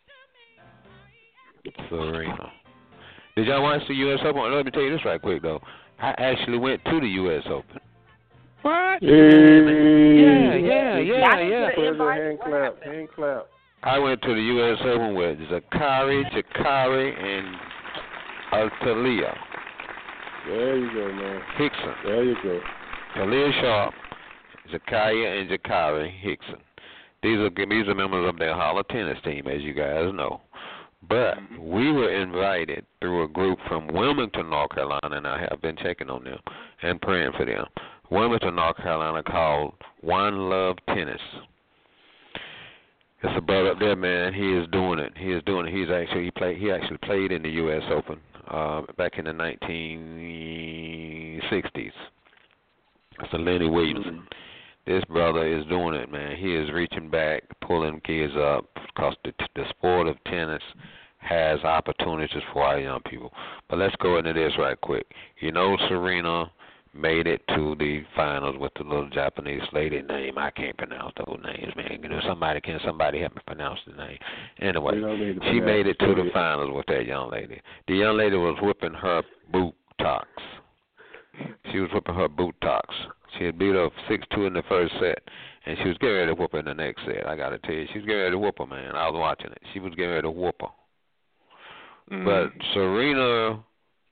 Serena. Did y'all watch the U S Open? Let me tell you this right quick, though. I actually went to the U S Open. What? Yeah, yeah, yeah, yeah. Put a hand clap, hand clap. I went to the U S Open with Zakari, Jakari, and Altalia. There you go, man. Hickson. There you go. Khalil Sharp, Jakaya, and Jakari Hickson. These are these are members of their Holler tennis team, as you guys know. But we were invited through a group from Wilmington, North Carolina, and I have been checking on them and praying for them. Wilmington, North Carolina, called One Love Tennis. It's a brother up there, man. He is doing it. He is doing it. He's actually he played. He actually played in the U S Open uh, back in the nineteen sixties. It's a Lenny Williamson. Mm-hmm. This brother is doing it, man. He is reaching back, pulling kids up, because the, the sport of tennis has opportunities for our young people. But let's go into this right quick. You know, Serena made it to the finals with the little Japanese lady name. I can't pronounce those names, man. You know, somebody can somebody help me pronounce the name. Anyway, she made it to the finals with that young lady. The young lady was whipping her buttocks. She was whipping her buttocks. She had beat her six two in the first set, and she was getting ready to whoop her in the next set. I got to tell you, she was getting ready to whoop her, man. I was watching it. She was getting ready to whoop her. Mm. But Serena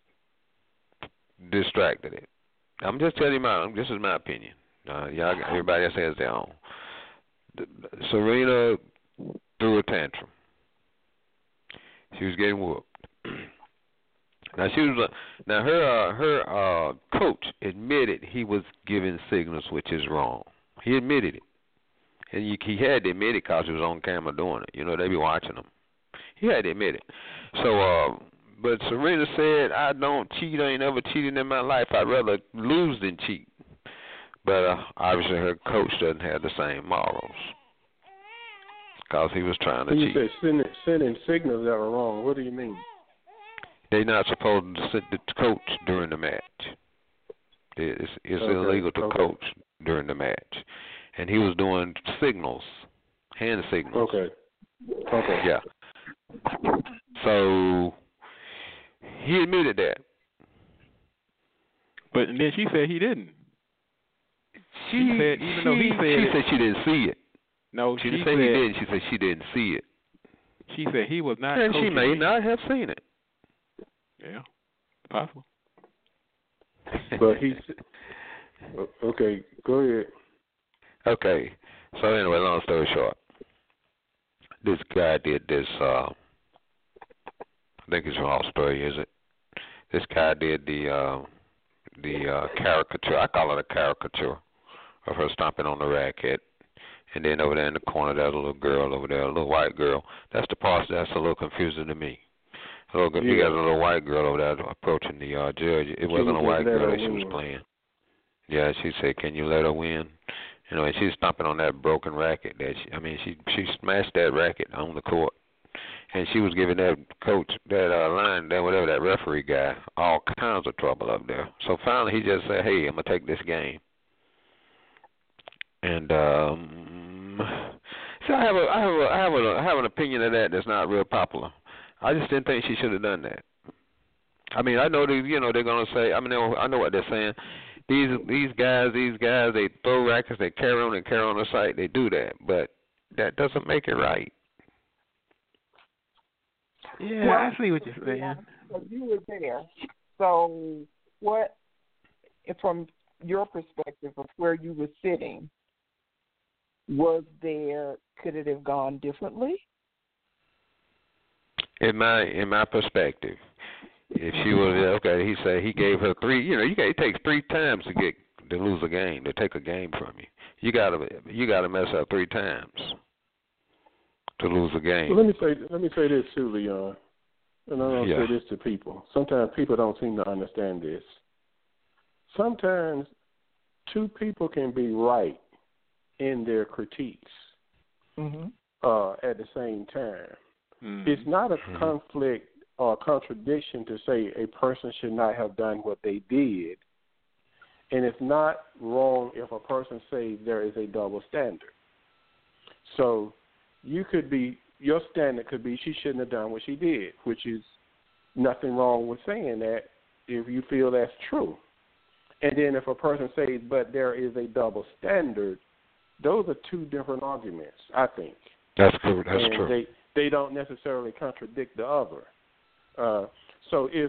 distracted it. I'm just telling you my, this is my opinion. Uh, y'all, everybody else has their own. Serena threw a tantrum. She was getting whooped. Now she was. Uh, now her uh, her uh, coach admitted he was giving signals, which is wrong. He admitted it, and you, he had to admit it because he was on camera doing it. You know, they be watching him. He had to admit it. So, uh, but Serena said, "I don't cheat. I ain't ever cheated in my life. I'd rather lose than cheat." But uh, obviously, her coach doesn't have the same morals because he was trying to when cheat. You said sending, sending signals that were wrong. What do you mean? They're not supposed to sit the coach during the match. It's, it's okay. illegal to okay. coach during the match. And he was doing signals, hand signals. Okay. Okay. Yeah. So he admitted that. But then she said he didn't. She, she said, even she, though he said she it, said she didn't see it. No, she, she didn't said say he did. She said she didn't see it. She said he was not. And she may me. not have seen it. Yeah, possible. But he's okay. Go ahead. Okay. So anyway, long story short, this guy did this. Uh, I think it's from Australia, is it? This guy did the uh, the uh, caricature. I call it a caricature of her stomping on the racket, and then over there in the corner, there's a little girl over there, a little white girl. That's the part that's a little confusing to me. A little, yeah. You got a little white girl over there approaching the uh, judge. It wasn't a white girl that she was playing. Yeah, she said, "Can you let her win?" You know, and she's stomping on that broken racket. That she, I mean, she she smashed that racket on the court, and she was giving that coach, that uh, line, that whatever that referee guy, all kinds of trouble up there. So finally, he just said, "Hey, I'm gonna take this game." And um, so I have a I have a I have a I have an opinion of that that's not real popular. I just didn't think she should have done that. I mean, I know they, you know, they're gonna say. I mean, I know what they're saying. These these guys, these guys, they throw rackets, they carry on and carry on the site. They do that, but that doesn't make it right. Yeah, well, I see what you're saying. Yeah, you were there, so what? From your perspective of where you were sitting, was there? Could it have gone differently? In my in my perspective, if she was okay, he said he gave her three. You know, you got, it takes three times to get to lose a game, to take a game from you. You gotta you gotta mess up three times to lose a game. Well, let me say let me say this too, Leon, and I don't yeah. say this to people. Sometimes people don't seem to understand this. Sometimes two people can be right in their critiques mm-hmm. uh, at the same time. Mm-hmm. It's not a conflict or a contradiction to say a person should not have done what they did, and it's not wrong if a person says there is a double standard. So you could be, your standard could be she shouldn't have done what she did, which is nothing wrong with saying that if you feel that's true. And then if a person says, but there is a double standard, those are two different arguments, I think. That's true. That's and true. They, they don't necessarily contradict the other. Uh, so if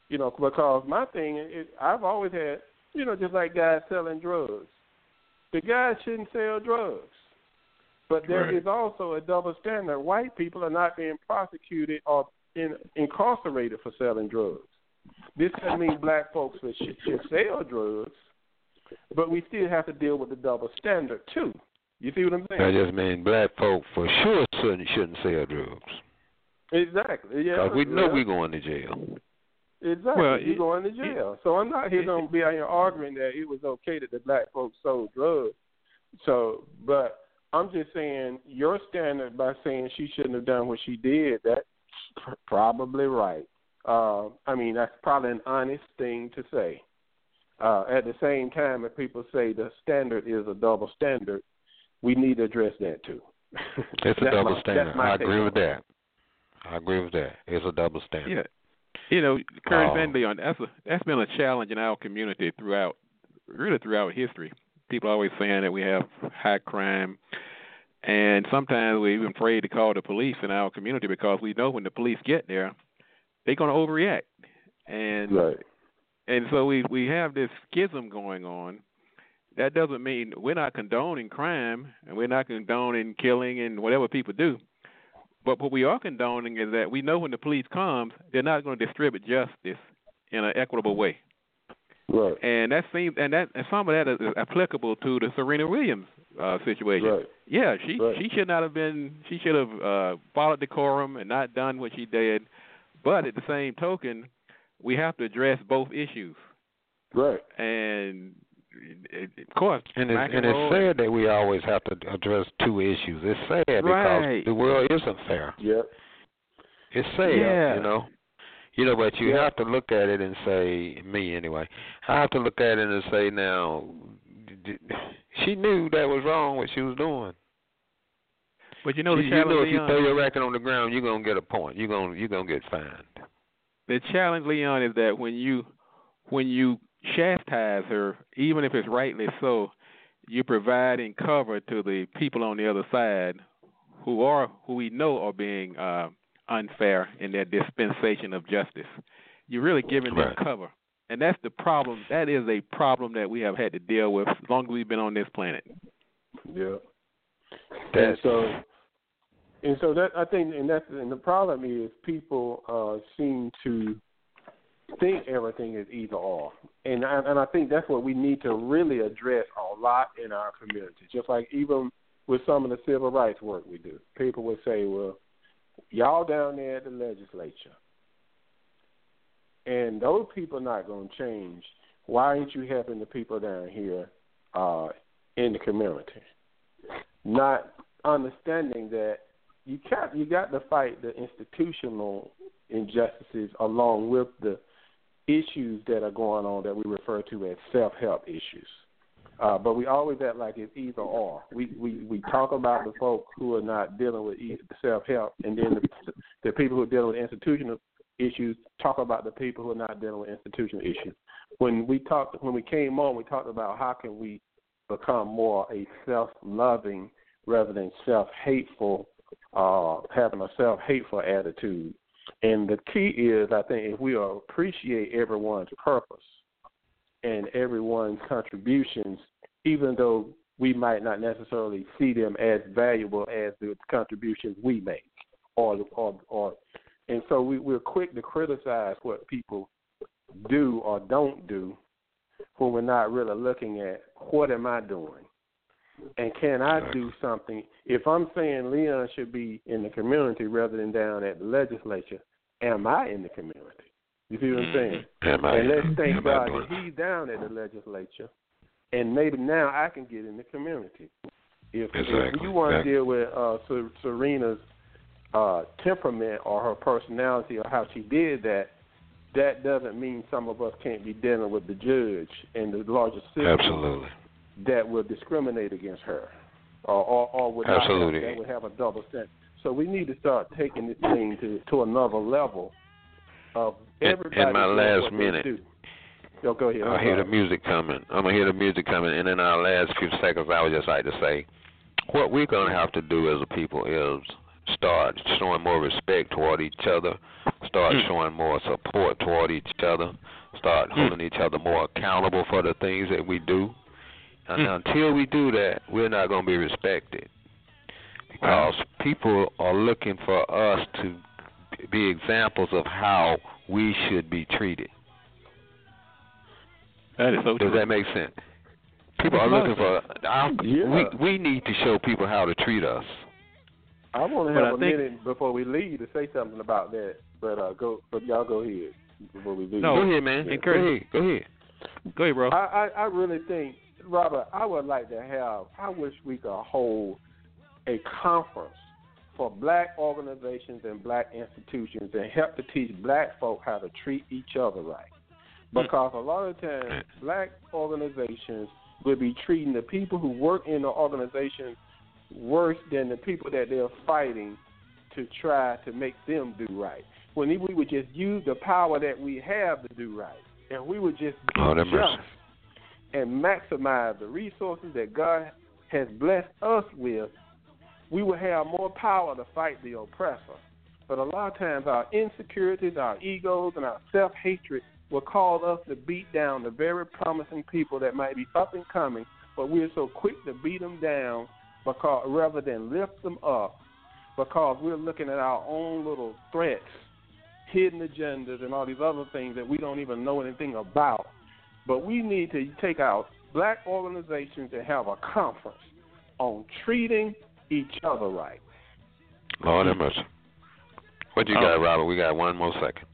You know, because my thing is, I've always had, you know, just like guys selling drugs. The guys shouldn't sell drugs. But there right. is also a double standard. White people are not being prosecuted or in, incarcerated for selling drugs. This doesn't mean black folks should, should sell drugs, but we still have to deal with the double standard, too. You see what I'm saying? That just means black folk for sure shouldn't, shouldn't sell drugs. Exactly. Yeah. Because we know yeah. we're going to jail. Exactly. Well, You're it, going to jail. So I'm not here going to be out here arguing that it was okay that the black folks sold drugs. So, but I'm just saying your standard by saying she shouldn't have done what she did, that's probably right. Uh, I mean, that's probably an honest thing to say. Uh, at the same time, if people say the standard is a double standard, we need to address that too. It's a double my, standard. I agree with that. that. I agree with that. It's a double standard. Yeah. You know, Curtis um, and Leon, that's a, that's been a challenge in our community throughout, really throughout history. People are always saying that we have high crime, and sometimes we're even afraid to call the police in our community because we know when the police get there, they're going to overreact. And right. and so we, we have this schism going on. That doesn't mean we're not condoning crime, and we're not condoning killing and whatever people do. But what we are condoning is that we know when the police comes, they're not going to distribute justice in an equitable way. Right. And that seems, and that, and some of that is applicable to the Serena Williams uh, situation. Right. Yeah, she right. she should not have been. She should have uh, followed decorum and not done what she did. But at the same token, we have to address both issues. Right. And of course, and it's, and it's sad that we always have to address two issues. It's sad because right. the world isn't fair. Yep. It's sad, yeah. you know. You know, but you yeah. have to look at it and say, me anyway, I have to look at it and say, now, she knew that was wrong what she was doing. But you know, the you, challenge, you know, if Leon, you throw your racket on the ground, you're gonna get a point. You're gonna you're gonna get fined. The challenge, Leon, is that when you when you chastise her, even if it's rightly so, you're providing cover to the people on the other side who are who we know are being uh, unfair in their dispensation of justice. You're really giving them right. cover, and that's the problem. That is a problem that we have had to deal with as long as we've been on this planet. Yeah. That's, and so, and so that I think, and that's and the problem is people uh, seem to think everything is either or, and I, and I think that's what we need to really address a lot in our community. Just like even with some of the civil rights work we do, people would say, "Well, y'all down there at the legislature, and those people are not going to change. Why ain't you helping the people down here uh, in the community?" Not understanding that you got you got to fight the institutional injustices along with the issues that are going on that we refer to as self-help issues. Uh, but we always act like it's either or. We, we we talk about the folks who are not dealing with self-help, and then the, the people who are dealing with institutional issues talk about the people who are not dealing with institutional issues. When we talked, when we came on, we talked about how can we become more a self-loving rather than self-hateful, uh, having a self-hateful attitude. And the key is, I think, if we appreciate everyone's purpose and everyone's contributions, even though we might not necessarily see them as valuable as the contributions we make, or or, or and so we, we're quick to criticize what people do or don't do when we're not really looking at what am I doing, and can I do something? If I'm saying Leon should be in the community rather than down at the legislature, am I in the community? You see what I'm saying? Am I, and let's thank am God that he's down at the legislature, and maybe now I can get in the community. If, exactly. if you want to exactly. deal with uh, Serena's uh, temperament or her personality or how she did that, that doesn't mean some of us can't be dealing with the judge and the larger system Absolutely. that will discriminate against her or, or, or would Absolutely. not have, that would have a double standard. So we need to start taking this thing to, to another level of everybody. In my last minute, Yo, go ahead. I hear the music coming. I'm going to hear the music coming, and in our last few seconds, I would just like to say, what we're going to have to do as a people is start showing more respect toward each other, start mm. showing more support toward each other, start mm. holding each other more accountable for the things that we do. And mm. until we do that, we're not going to be respected, because people are looking for us to be examples of how we should be treated. That is so Does true. that make sense? People are looking for. Our, yeah. We we need to show people how to treat us. I want to But have I a think, minute before we leave to say something about that. But uh, go, but y'all go ahead before we leave. No, go ahead, man. Yeah. Go ahead. Go ahead. Go ahead, bro. I, I I really think, Robert, I would like to have. I wish we could hold a conference for black organizations and black institutions and help to teach black folk how to treat each other right. Because a lot of times, black organizations will be treating the people who work in the organization worse than the people that they're fighting to try to make them do right. When we would just use the power that we have to do right, and we would just be oh, just and maximize the resources that God has blessed us with, we will have more power to fight the oppressor. But a lot of times our insecurities, our egos, and our self-hatred will cause us to beat down the very promising people that might be up and coming, but we're so quick to beat them down because rather than lift them up, because we're looking at our own little threats, hidden agendas, and all these other things that we don't even know anything about. But we need to take out black organizations and have a conference on treating each other right. Lord have mercy. What you got, Robert? We got one more second.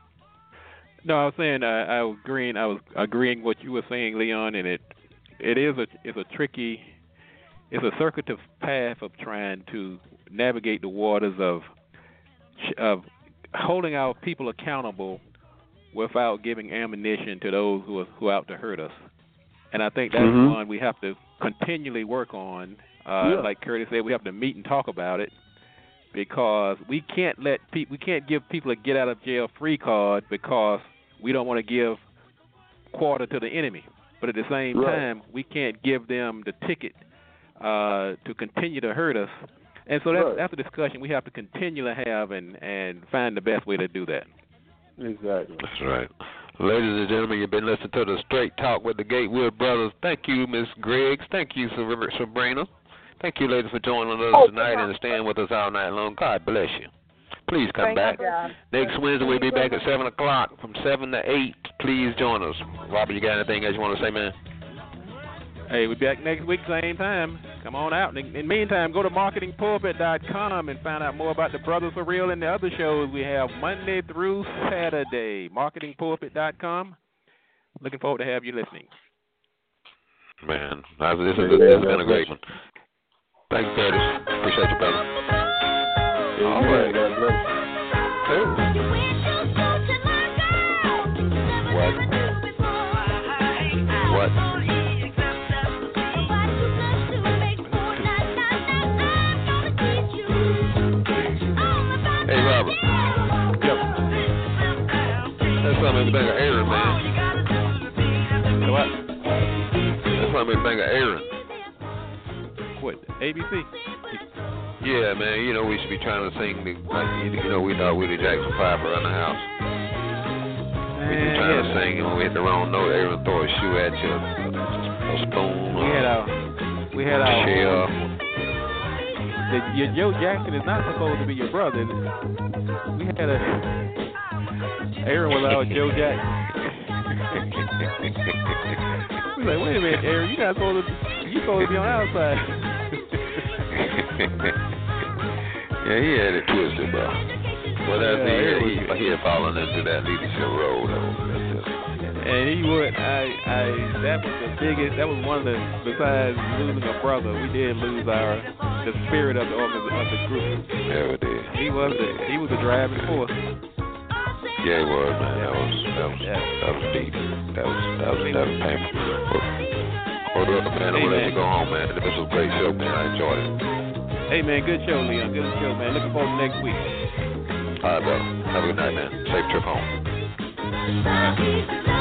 No, I was saying uh, I was agreeing. I was agreeing what you were saying, Leon, and it it is a it's a tricky, it's a circuitous path of trying to navigate the waters of of holding our people accountable without giving ammunition to those who are who are out to hurt us. And I think that's mm-hmm. one we have to continually work on. Uh, yeah. Like Curtis said, we have to meet and talk about it, because we can't let people we can't give people a get out of jail free card because we don't want to give quarter to the enemy. But at the same right. time, we can't give them the ticket uh, to continue to hurt us. And so that's, right. that's a discussion we have to continually have and, and find the best way to do that. Exactly. That's right. Ladies and gentlemen, you've been listening to the Straight Talk with the Gatewood Brothers. Thank you, Miss Griggs. Thank you, Sabrina. Thank you, ladies, for joining us oh, tonight and staying with us all night long. God bless you. Please come Thank back. You, Next Wednesday, we'll be back at seven o'clock from seven to eight. Please join us. Robert, you got anything else you want to say, man? Hey, we'll be back next week, same time. Come on out. In the meantime, go to marketing pulpit dot com and find out more about the Brothers for Real and the other shows we have Monday through Saturday. marketing pulpit dot com. Looking forward to have you listening. Man, this has been a great one. Thanks, Curtis. Appreciate you, brother. All right. God bless you. What? What? Hey, Robert. Yep. That's something in the bag of Aaron, man. What? That's something in the bag of Aaron. What? A B C? Yeah, man. You know, we should be trying to sing the, like, you know, we thought we the Jackson Five around the house. We be trying yeah. to sing, and when we hit the wrong note, everyone throw a shoe at you, a spoon, we had our, we had our shell. The, your Joe Jackson is not supposed to be your brother. We had a Aaron was our Joe Jackson. We was like, wait a minute, Aaron, you not supposed to, you supposed to be on our side. Yeah, he had it twisted, bro. Well, that's yeah, he, he, he had fallen into that leadership role. That was, just... And he would, I, I, that was the biggest, that was one of the, besides losing a brother, we did lose our, the spirit of the of the group. Yeah, we did. He was the, he was the driving force. Yeah, he was, man. That was, that was, yeah. that was deep. That was, that was, that was painful. Well, look, man, I'm gonna let you go home, man. This was a great show, man. I enjoyed it. Hey, man, good show, Leon. Good show, man. Looking forward to next week. All right, brother. Have a good night, man. Safe trip home.